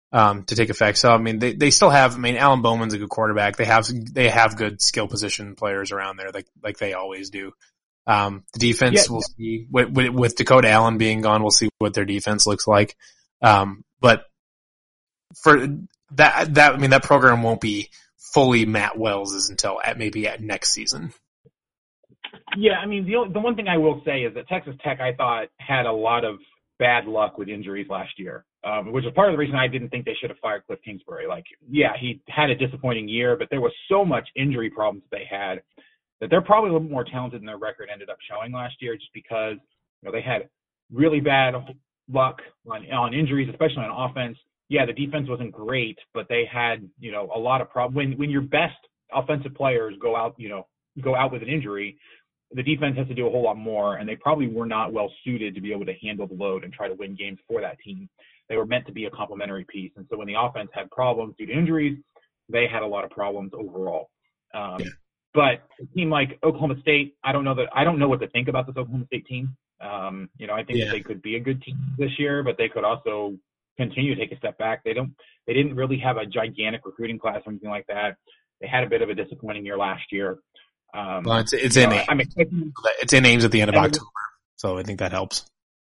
um, to take effect. So I mean, they they still have. I mean, Alan Bowman's a good quarterback. They have they have good skill position players around there, like like they always do. Um, the defense, Yeah. we'll see with, with, with Dakota Allen being gone, we'll see what their defense looks like. Um, but for that, that, I mean, that program won't be fully Matt Wells's until at maybe at next season. Yeah, I mean, the only, the one thing I will say is that Texas Tech, I thought, had a lot of bad luck with injuries last year, um, which is part of the reason I didn't think they should have fired Cliff Kingsbury. Like, yeah, he had a disappointing year, but there was so much injury problems they had that they're probably a little bit more talented than their record ended up showing last year, just because, you know, they had really bad luck on, on injuries, especially on offense. Yeah, the defense wasn't great, but they had, you know, a lot of problems. When, when your best offensive players go out, you know, go out with an injury, the defense has to do a whole lot more, and they probably were not well suited to be able to handle the load and try to win games for that team. They were meant to be a complementary piece. And so when the offense had problems due to injuries, they had a lot of problems overall. Um, Yeah. But a team like Oklahoma State, I don't know that I don't know what to think about this Oklahoma State team. Um, you know, I think Yeah. that they could be a good team this year, but they could also continue to take a step back. They don't they didn't really have a gigantic recruiting class or anything like that. They had a bit of a disappointing year last year. Um, Well, it's, it's you in know, Ames. I'm expecting, It's in Ames at the end of and- October. So I think that helps.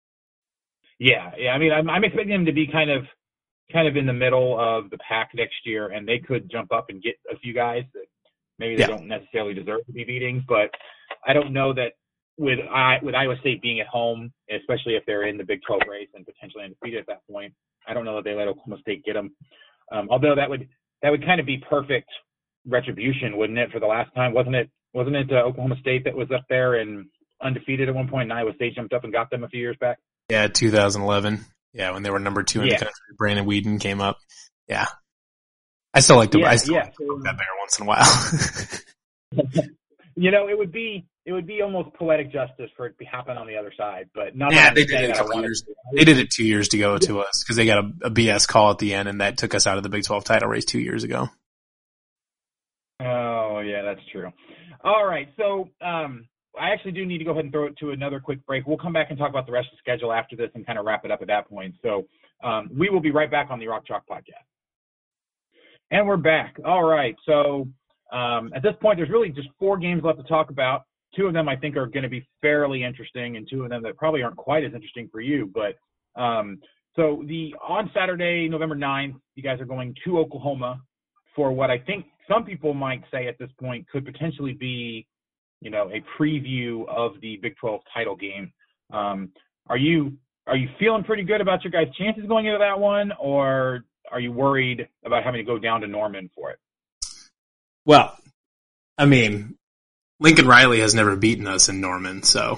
yeah, yeah. I mean, I'm, I'm expecting them to be kind of kind of in the middle of the pack next year, and they could jump up and get a few guys that maybe they Yeah. don't necessarily deserve to be beating. But I don't know that with I with Iowa State being at home, especially if they're in the Big twelve race and potentially undefeated at that point, I don't know that they let Oklahoma State get them. Um, although that would that would kind of be perfect retribution, wouldn't it? For the last time, wasn't it? Wasn't it uh, Oklahoma State that was up there and undefeated at one point, and Iowa State jumped up and got them a few years back? Yeah, two thousand eleven. Yeah, when they were number two in Yeah. the country, Brandon Whedon came up. Yeah, I still like to. Yeah, I still yeah. like to poke that bear once in a while. You know, it would be it would be almost poetic justice for it to happen on the other side, but not. Yeah, that I'm they did saying it a that I couple wanted years. to. They did it two years ago to us because they got a, a B S call at the end, and that took us out of the Big twelve title race two years ago. Oh yeah, that's true. All right, so um, I actually do need to go ahead and throw it to another quick break. We'll come back and talk about the rest of the schedule after this and kind of wrap it up at that point. So um, we will be right back on the Rock Chalk Podcast. And we're back. All right, so um, at this point, there's really just four games left to talk about. Two of them I think are going to be fairly interesting, and two of them that probably aren't quite as interesting for you. But um, so the on Saturday, November ninth, you guys are going to Oklahoma for what I think some people might say at this point could potentially be, you know, a preview of the Big twelve title game. Um, are you are you feeling pretty good about your guys' chances going into that one, or are you worried about having to go down to Norman for it? Well, I mean, Lincoln Riley has never beaten us in Norman, so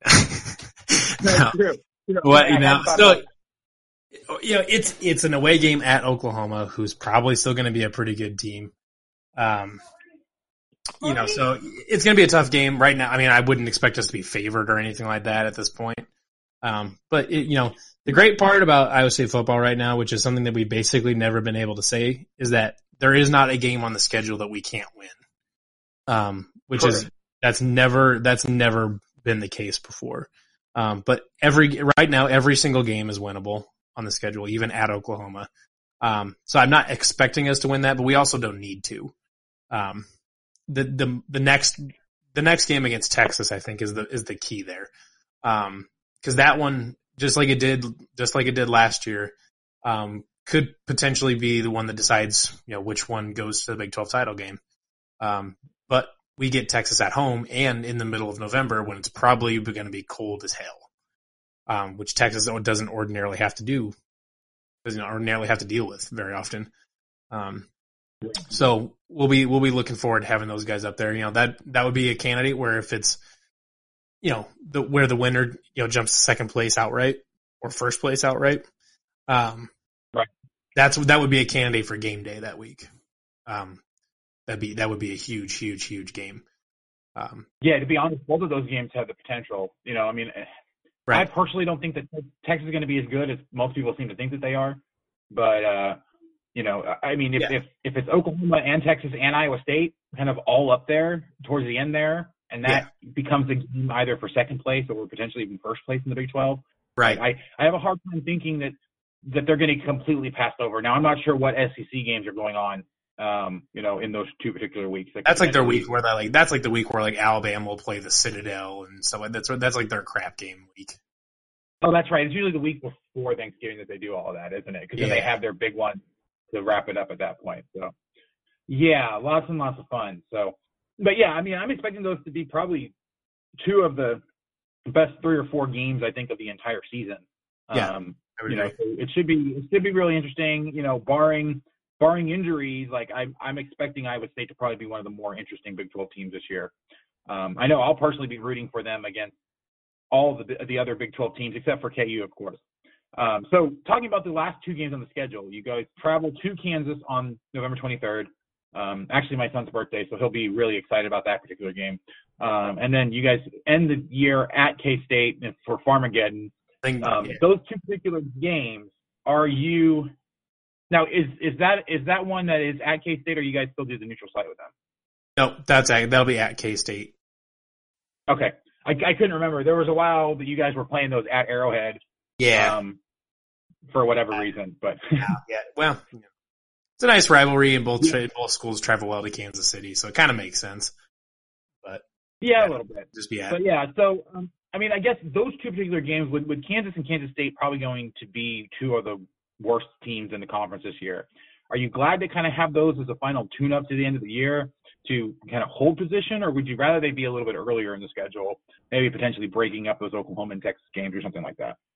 no. True. You know, What I- you I know, thought so about- you know, it's it's an away game at Oklahoma, who's probably still going to be a pretty good team. Um, you know, so it's going to be a tough game right now. I mean, I wouldn't expect us to be favored or anything like that at this point. Um, but it, you know, the great part about Iowa State football right now, which is something that we've basically never been able to say, is that there is not a game on the schedule that we can't win. Um, which Correct. is that's never that's never been the case before. Um, but every right now, every single game is winnable on the schedule, even at Oklahoma. Um, so I'm not expecting us to win that, but we also don't need to. Um, the the the next the next game against Texas, I think, is the is the key there, um, because that one, just like it did, just like it did last year, um, could potentially be the one that decides, you know, which one goes to the Big twelve title game. Um, but we get Texas at home and in the middle of November when it's probably going to be cold as hell, um, which Texas doesn't ordinarily have to do, doesn't ordinarily have to deal with very often. Um, so we'll be we'll be looking forward to having those guys up there. You know, that that would be a candidate where if it's, you know, the where the winner, you know, jumps to second place outright or first place outright. Um, right. That's that would be a candidate for game day that week. Um, that'd be that would be a huge, huge, huge game. Um, Yeah, to be honest, both of those games have the potential. You know, I mean, right. I personally don't think that Texas is going to be as good as most people seem to think that they are. But, uh, you know, I mean, if, Yeah. if if it's Oklahoma and Texas and Iowa State kind of all up there towards the end there, and that becomes a game either for second place or potentially even first place in the Big twelve, Right. I, I have a hard time thinking that that they're going to get completely passed over. Now, I'm not sure what S E C games are going on, um, you know, in those two particular weeks. That That's like their week where they like that's like the week where like Alabama will play the Citadel and stuff like that. That's that's like their crap game week. Oh, that's right. It's usually the week before Thanksgiving that they do all of that, isn't it? Because then Yeah. they have their big one to wrap it up at that point. So, yeah, lots and lots of fun. So, but yeah, I mean, I'm expecting those to be probably two of the best three or four games I think of the entire season. Yeah, Um, I would you know, agree. so it should be it should be really interesting. You know, barring barring injuries, like I'm I'm expecting Iowa State to probably be one of the more interesting Big twelve teams this year. Um, I know I'll personally be rooting for them against all the the other Big twelve teams except for K U, of course. Um, so talking about the last two games on the schedule, you guys travel to Kansas on November twenty-third. Um, actually, my son's birthday, so he'll be really excited about that particular game. Um, and then you guys end the year at K-State for Farmageddon. I think, Um, yeah. Those two particular games, are you now? Is is that is that one that is at K-State, or you guys still do the neutral site with them? No, that's that'll be at K-State. Okay, I, I couldn't remember. There was a while that you guys were playing those at Arrowhead. Yeah. Um, for whatever reason, but yeah. yeah. Well, you know, it's a nice rivalry, and both tra- both schools travel well to Kansas City, so it kind of makes sense. But yeah, yeah, a little bit. just be at. But yeah, so um, I mean, I guess those two particular games, with, with Kansas and Kansas State probably going to be two of the worst teams in the conference this year. Are you glad to kind of have those as a final tune-up to the end of the year to kind of hold position, or would you rather they be a little bit earlier in the schedule, maybe potentially breaking up those Oklahoma and Texas games or something like that?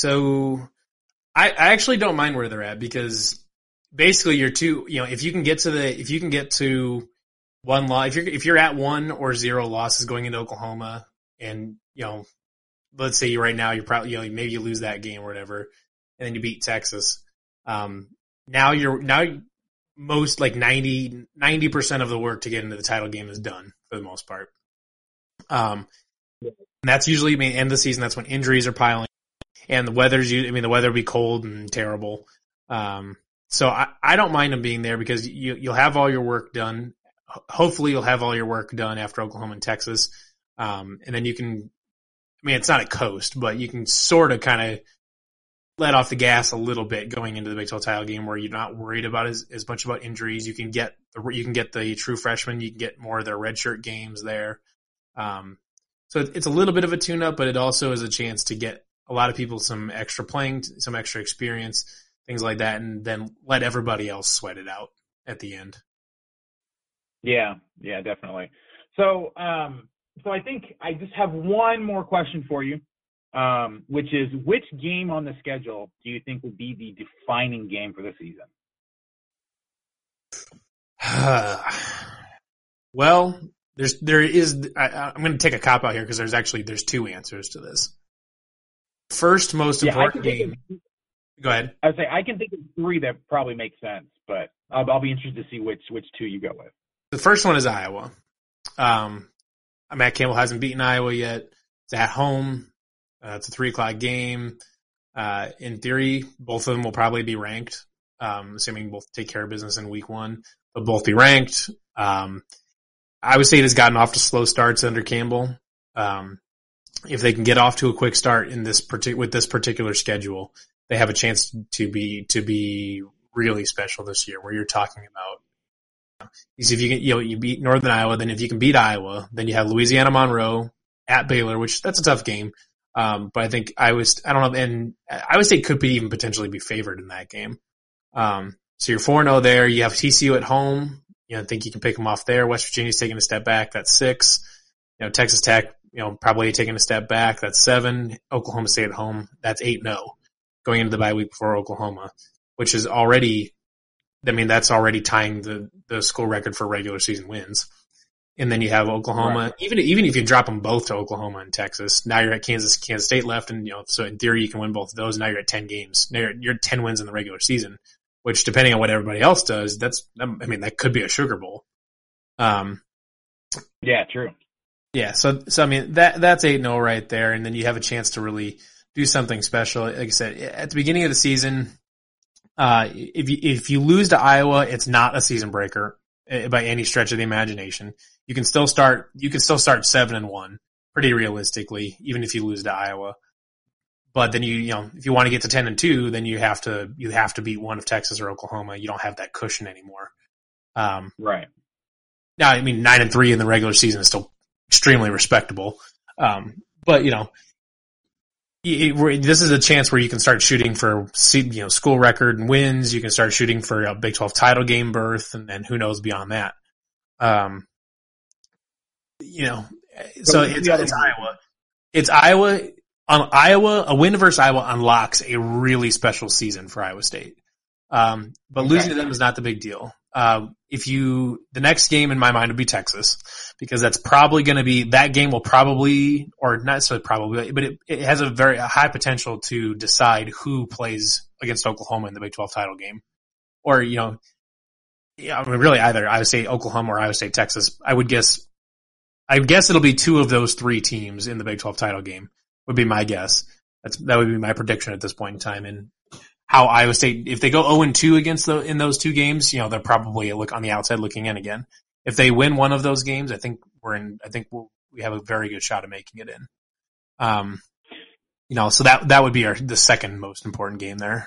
So I, I actually don't mind where they're at because basically you're two, you know, if you can get to the, if you can get to one loss, if you're, if you're at one or zero losses going into Oklahoma and, you know, let's say you right now, you're probably, you know, maybe you lose that game or whatever, and then you beat Texas. Um, now you're, now most like ninety, ninety percent of the work to get into the title game is done for the most part. Um, and that's usually, I mean, end of the season, that's when injuries are piling. And the weather's, I mean, the weather will be cold and terrible. Um, so I, I don't mind them being there because you, you'll have all your work done. Hopefully you'll have all your work done after Oklahoma and Texas. Um, and then you can, I mean, it's not a coast, but you can sort of kind of let off the gas a little bit going into the Big twelve title game where you're not worried about as, as much about injuries. You can get the, you can get the true freshmen. You can get more of their redshirt games there. Um, so it's a little bit of a tune up, but it also is a chance to get a lot of people some extra playing, some extra experience, things like that, and then let everybody else sweat it out at the end. Yeah, yeah, definitely. So, um, so I think I just have one more question for you, um, which is, which game on the schedule do you think will be the defining game for the season? Well, there's there is. I, I'm going to take a cop out here because there's actually there's two answers to this. First most Yeah, important game. Of, Go ahead. I would say I can think of three that probably make sense, but I'll, I'll be interested to see which which two you go with. The first one is Iowa. Um, Matt Campbell hasn't beaten Iowa yet. It's at home. Uh, it's a three o'clock game. Uh, in theory, both of them will probably be ranked, um, assuming both take care of business in week one, but both be ranked. Um, Iowa State has gotten off to slow starts under Campbell. Um, if they can get off to a quick start in this partic- with this particular schedule, they have a chance to be, to be really special this year, where you're talking about, you see if you can, you know, you beat Northern Iowa, then if you can beat Iowa, then you have Louisiana Monroe at Baylor, which that's a tough game. Um, but I think Iowa, I don't know, and Iowa State could be even potentially be favored in that game. Um, so you're four and oh there. You have T C U at home. You know, I think you can pick them off there. West Virginia's taking a step back. That's six. You know, Texas Tech, you know, probably taking a step back. That's seven. Oklahoma State at home. That's eight and oh going into the bye week before Oklahoma, which is already, I mean, that's already tying the, the school record for regular season wins. And then you have Oklahoma, right. even, even if you drop them both to Oklahoma and Texas, now you're at Kansas, Kansas State left. And, you know, so in theory you can win both of those. Now you're at ten games. Now you're, you're at ten wins in the regular season, which depending on what everybody else does, that's, I mean, that could be a Sugar Bowl. Um, yeah, true. Yeah. So, so I mean, that, that's eight and oh right there. And then you have a chance to really do something special. Like I said, at the beginning of the season, uh, if you, if you lose to Iowa, it's not a season breaker by any stretch of the imagination. You can still start, you can still start seven and one pretty realistically, even if you lose to Iowa. but then you, you know, if you want to get to ten and two, then you have to, you have to beat one of Texas or Oklahoma. You don't have that cushion anymore. Um, right. Now, I mean, nine and three in the regular season is still extremely respectable. Um, but you know, it, it, this is a chance where you can start shooting for, you know, school record and wins. You can start shooting for a Big twelve title game berth, and, and who knows beyond that. Um, you know, so it's, it's Iowa. It's Iowa. On Iowa, a win versus Iowa unlocks a really special season for Iowa State. Um, but losing to them is not the big deal. Uh, if you, the next game in my mind would be Texas, because that's probably going to be, that game will probably, or not necessarily probably, but it, it has a very a high potential to decide who plays against Oklahoma in the Big twelve title game. Or, you know, yeah, I mean, really either Iowa State, Oklahoma, or Iowa State, Texas. I would guess, I would guess it'll be two of those three teams in the Big twelve title game, would be my guess. That's, that would be my prediction at this point in time. And how Iowa State, if they go oh and two against the, in those two games, you know, they're probably look on the outside looking in again. If they win one of those games, I think we're in, I think we'll, we have a very good shot of making it in. Um, you know, so that, that would be our, the second most important game there.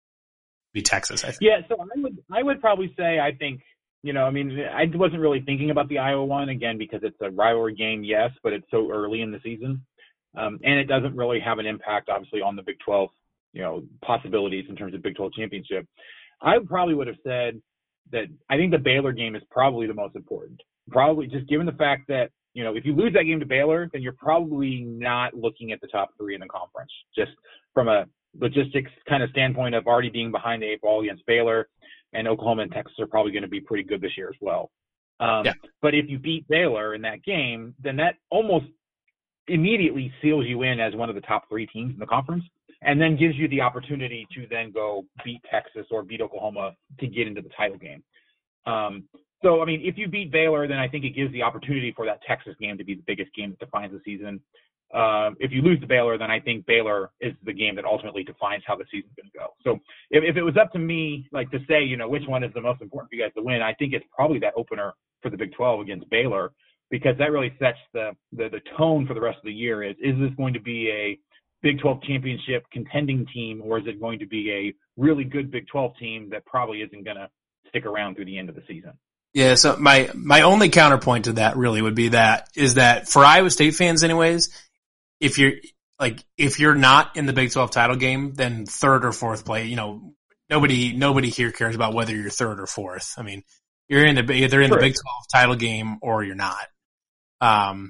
Be Texas, I think. Yeah. So I would, I would probably say, I think, you know, I mean, I wasn't really thinking about the Iowa one again, because it's a rivalry game. Yes, but it's so early in the season. Um, and it doesn't really have an impact, obviously, on the Big twelve, you know, possibilities in terms of Big twelve championship. I probably would have said that I think the Baylor game is probably the most important. Probably just given the fact that, you know, if you lose that game to Baylor, then you're probably not looking at the top three in the conference, just from a logistics kind of standpoint of already being behind the eight ball against Baylor, and Oklahoma and Texas are probably going to be pretty good this year as well. Um, yeah. But if you beat Baylor in that game, then that almost immediately seals you in as one of the top three teams in the conference, and then gives you the opportunity to then go beat Texas or beat Oklahoma to get into the title game. Um, so, I mean, if you beat Baylor, then I think it gives the opportunity for that Texas game to be the biggest game that defines the season. Uh, if you lose to Baylor, then I think Baylor is the game that ultimately defines how the season's going to go. So if, if it was up to me, like to say, you know, which one is the most important for you guys to win, I think it's probably that opener for the Big twelve against Baylor, because that really sets the, the, the tone for the rest of the year. Is, is this going to be a Big twelve championship contending team, or is it going to be a really good Big twelve team that probably isn't going to stick around through the end of the season? Yeah, so my, my only counterpoint to that really would be that, is that for Iowa State fans anyways, if you're, like, if you're not in the Big twelve title game, then third or fourth play, you know, nobody, nobody here cares about whether you're third or fourth. I mean, you're in the, either in the Big twelve title game or you're not. Um,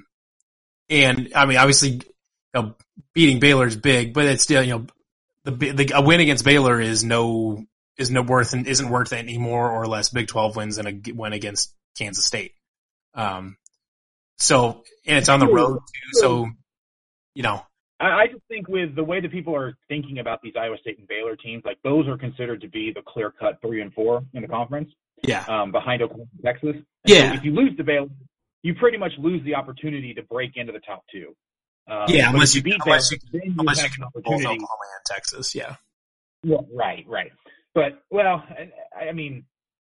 and I mean, obviously, you know, beating Baylor is big, but it's still, you know, the, the, a win against Baylor is no, is no worth and isn't worth any more or less Big twelve wins than a win against Kansas State. Um, so, and it's on the road too. So, you know, I, I just think with the way that people are thinking about these Iowa State and Baylor teams, like those are considered to be the clear cut three and four in the conference. Yeah. Um, behind Oklahoma and Texas. And yeah. So if you lose to Baylor, you pretty much lose the opportunity to break into the top two. Um, yeah, unless you, beat unless Baylor, you, then you unless have you an can both opportunity. Oklahoma and Texas, yeah. Yeah, right, right. But, well, I, I mean,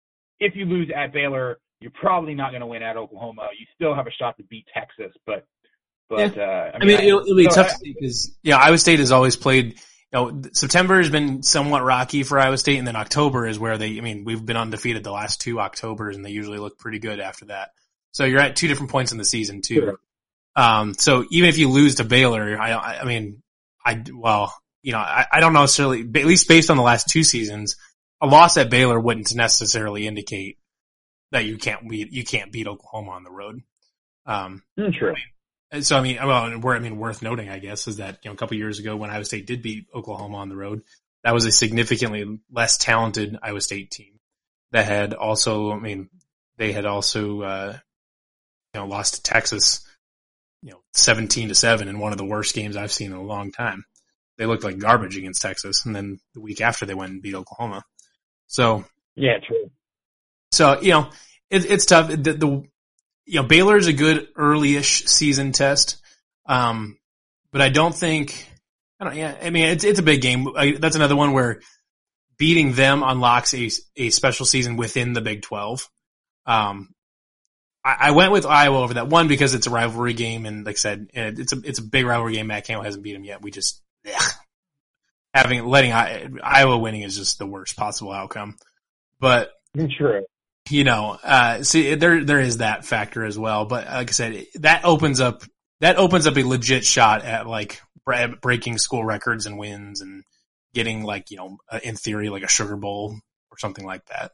if you lose at Baylor, you're probably not going to win at Oklahoma. You still have a shot to beat Texas, but, but, yeah. uh, I mean, I mean it'll, it'll be so tough I, to see because, yeah, Iowa State has always played, you know, September has been somewhat rocky for Iowa State, and then October is where they, I mean, we've been undefeated the last two Octobers, and they usually look pretty good after that. So you're at two different points in the season, too. Sure. Um, so even if you lose to Baylor, I, I mean, I, well, you know, I, I don't necessarily, at least based on the last two seasons, a loss at Baylor wouldn't necessarily indicate that you can't beat, you can't beat Oklahoma on the road. Um, True. I mean, so I mean, well, I mean, worth noting, I guess, is that, you know, a couple of years ago when Iowa State did beat Oklahoma on the road, that was a significantly less talented Iowa State team that had also, I mean, they had also, uh, you know, lost to Texas, you know, seventeen to seven in one of the worst games I've seen in a long time. They looked like garbage against Texas. And then the week after they went and beat Oklahoma. So, yeah, true. So, you know, it, it's tough. The, the, you know, Baylor's a good early-ish season test. Um, but I don't think, I don't, yeah, I mean, it's, it's a big game. I, that's another one where beating them unlocks a, a special season within the Big twelve. Um, I, I went with Iowa over that one because it's a rivalry game. And like I said, it's a, it's a big rivalry game. Matt Campbell hasn't beat them yet. We just, ugh, having letting Iowa winning is just the worst possible outcome. But true. You know, uh, see, there, there is that factor as well. But like I said, that opens up, that opens up a legit shot at like breaking school records and wins and getting like, you know, in theory, like a Sugar Bowl or something like that.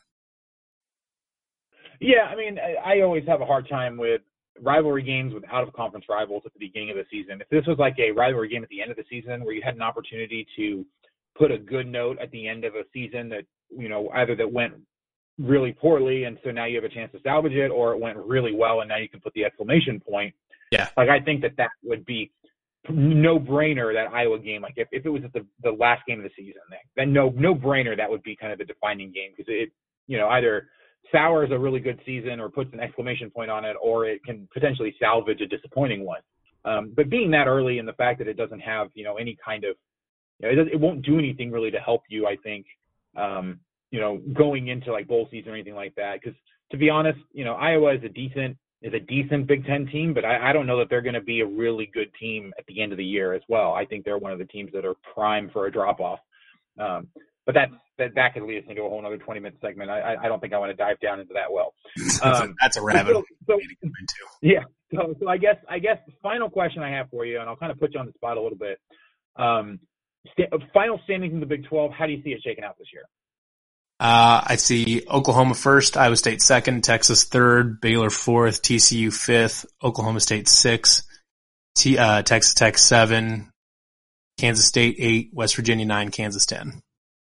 Yeah. I mean, I, I always have a hard time with rivalry games with out of conference rivals at the beginning of the season. If this was like a rivalry game at the end of the season where you had an opportunity to put a good note at the end of a season that, you know, either that went really poorly and so now you have a chance to salvage it, or it went really well and now you can put the exclamation point. Yeah. Like I think that that would be no brainer, that Iowa game. Like if, if it was at the, the last game of the season, then no, no brainer, that would be kind of the defining game, because it, you know, either sours a really good season or puts an exclamation point on it, or it can potentially salvage a disappointing one. Um, but being that early and the fact that it doesn't have, you know, any kind of, you know, it, does, it won't do anything really to help you, I think, um, you know, going into like bowl season or anything like that. Because to be honest, you know, Iowa is a decent is a decent Big Ten team, but I, I don't know that they're going to be a really good team at the end of the year as well. I think they're one of the teams that are prime for a drop off. Um, but that's, that that could lead us into a whole other twenty minute segment. I I don't think I want to dive down into that well. Um, that's a rabbit hole. So, so, yeah. So so I guess I guess the final question I have for you, and I'll kind of put you on the spot a little bit. Um, st- final standings in the Big twelve. How do you see it shaking out this year? Uh, I see Oklahoma first, Iowa State second, Texas third, Baylor fourth, T C U fifth, Oklahoma State sixth, T, uh, Texas Tech seven, Kansas State eight, West Virginia nine, Kansas ten.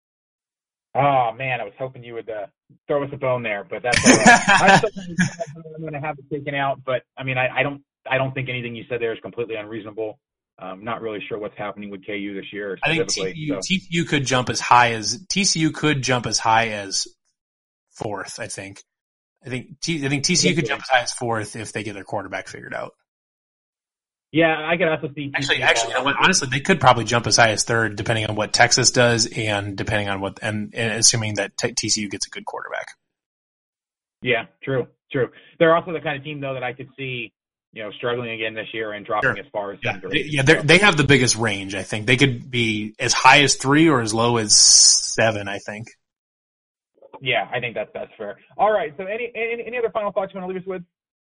Oh man, I was hoping you would uh, throw us a bone there, but that's all right. I'm still I'm going to have it taken out, but I mean, I, I don't, I don't think anything you said there is completely unreasonable. I'm not really sure what's happening with K U this year. I think T C U, so. T C U could jump as high as T C U could jump as high as fourth. I think. I think T, I think T C U could jump as high as fourth if they get their quarterback figured out. Yeah, I could also see. Actually, actually, you know what, honestly, they could probably jump as high as third, depending on what Texas does, and depending on what, and, and assuming that T C U gets a good quarterback. Yeah, true, true. They're also the kind of team though that I could see, you know, struggling again this year and dropping sure. as far as yeah, they, yeah, they have the biggest range. I think they could be as high as three or as low as seven. I think. Yeah, I think that's that's fair. All right. So, any any, any other final thoughts you want to leave us with?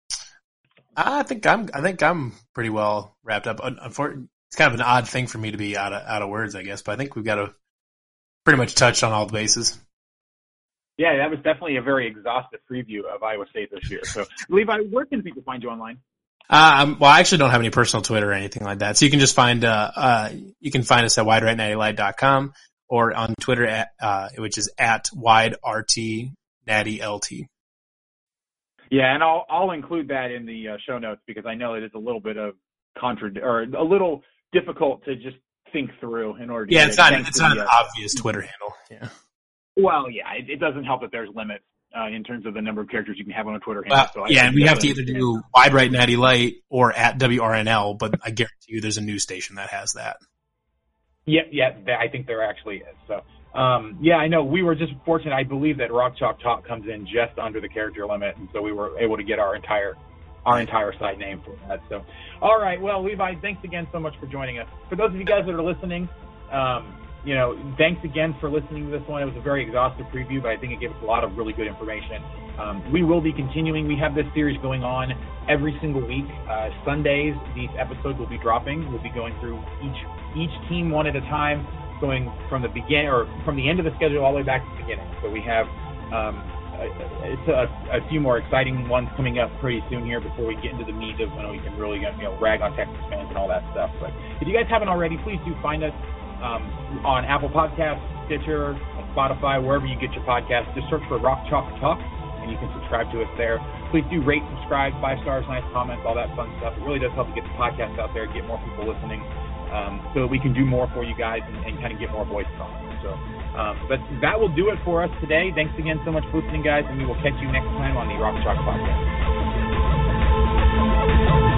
I think I'm. I think I'm pretty well wrapped up. Unfortunately, it's kind of an odd thing for me to be out of out of words, I guess. But I think we've got to pretty much touched on all the bases. Yeah, that was definitely a very exhaustive preview of Iowa State this year. So, Levi, where can people find you online? Um, well, I actually don't have any personal Twitter or anything like that. So you can just find, uh, uh, you can find us at wide right natty light dot com or on Twitter at, uh, which is at wide rt natty lt. Yeah. And I'll, I'll include that in the uh, show notes because I know it is a little bit of contrad or a little difficult to just think through in order to yeah, get it's not, it. it's not an obvious Twitter handle. Yeah. Well, yeah, it, it doesn't help that there's limits. Uh, in terms of the number of characters you can have on a Twitter handle. Uh, so yeah, and we have to either do Wide Right Natty Light or at W R N L, but I guarantee you there's a news station that has that. Yeah, yeah, I think there actually is. So, um, yeah, I know we were just fortunate. I believe that Rock Chalk Talk comes in just under the character limit, and so we were able to get our entire our entire site name for that. So, all right, well, Levi, thanks again so much for joining us. For those of you guys that are listening, um, you know, thanks again for listening to this one. It was a very exhaustive preview, but I think it gave us a lot of really good information. Um, we will be continuing. We have this series going on every single week. Uh, Sundays, these episodes will be dropping. We'll be going through each each team one at a time, going from the begin or from the end of the schedule all the way back to the beginning. So we have um, a, it's a, a few more exciting ones coming up pretty soon here before we get into the meat of when we can really, you know, rag on Texas fans and all that stuff. But if you guys haven't already, please do find us. Um, on Apple Podcasts, Stitcher, Spotify, wherever you get your podcasts. Just search for Rock Chalk Talk, and you can subscribe to us there. Please do rate, subscribe, five stars, nice comments, all that fun stuff. It really does help to get the podcast out there, get more people listening, um, so that we can do more for you guys and, and kind of get more voices on there. So, um, but that will do it for us today. Thanks again so much for listening, guys, and we will catch you next time on the Rock Chalk Podcast.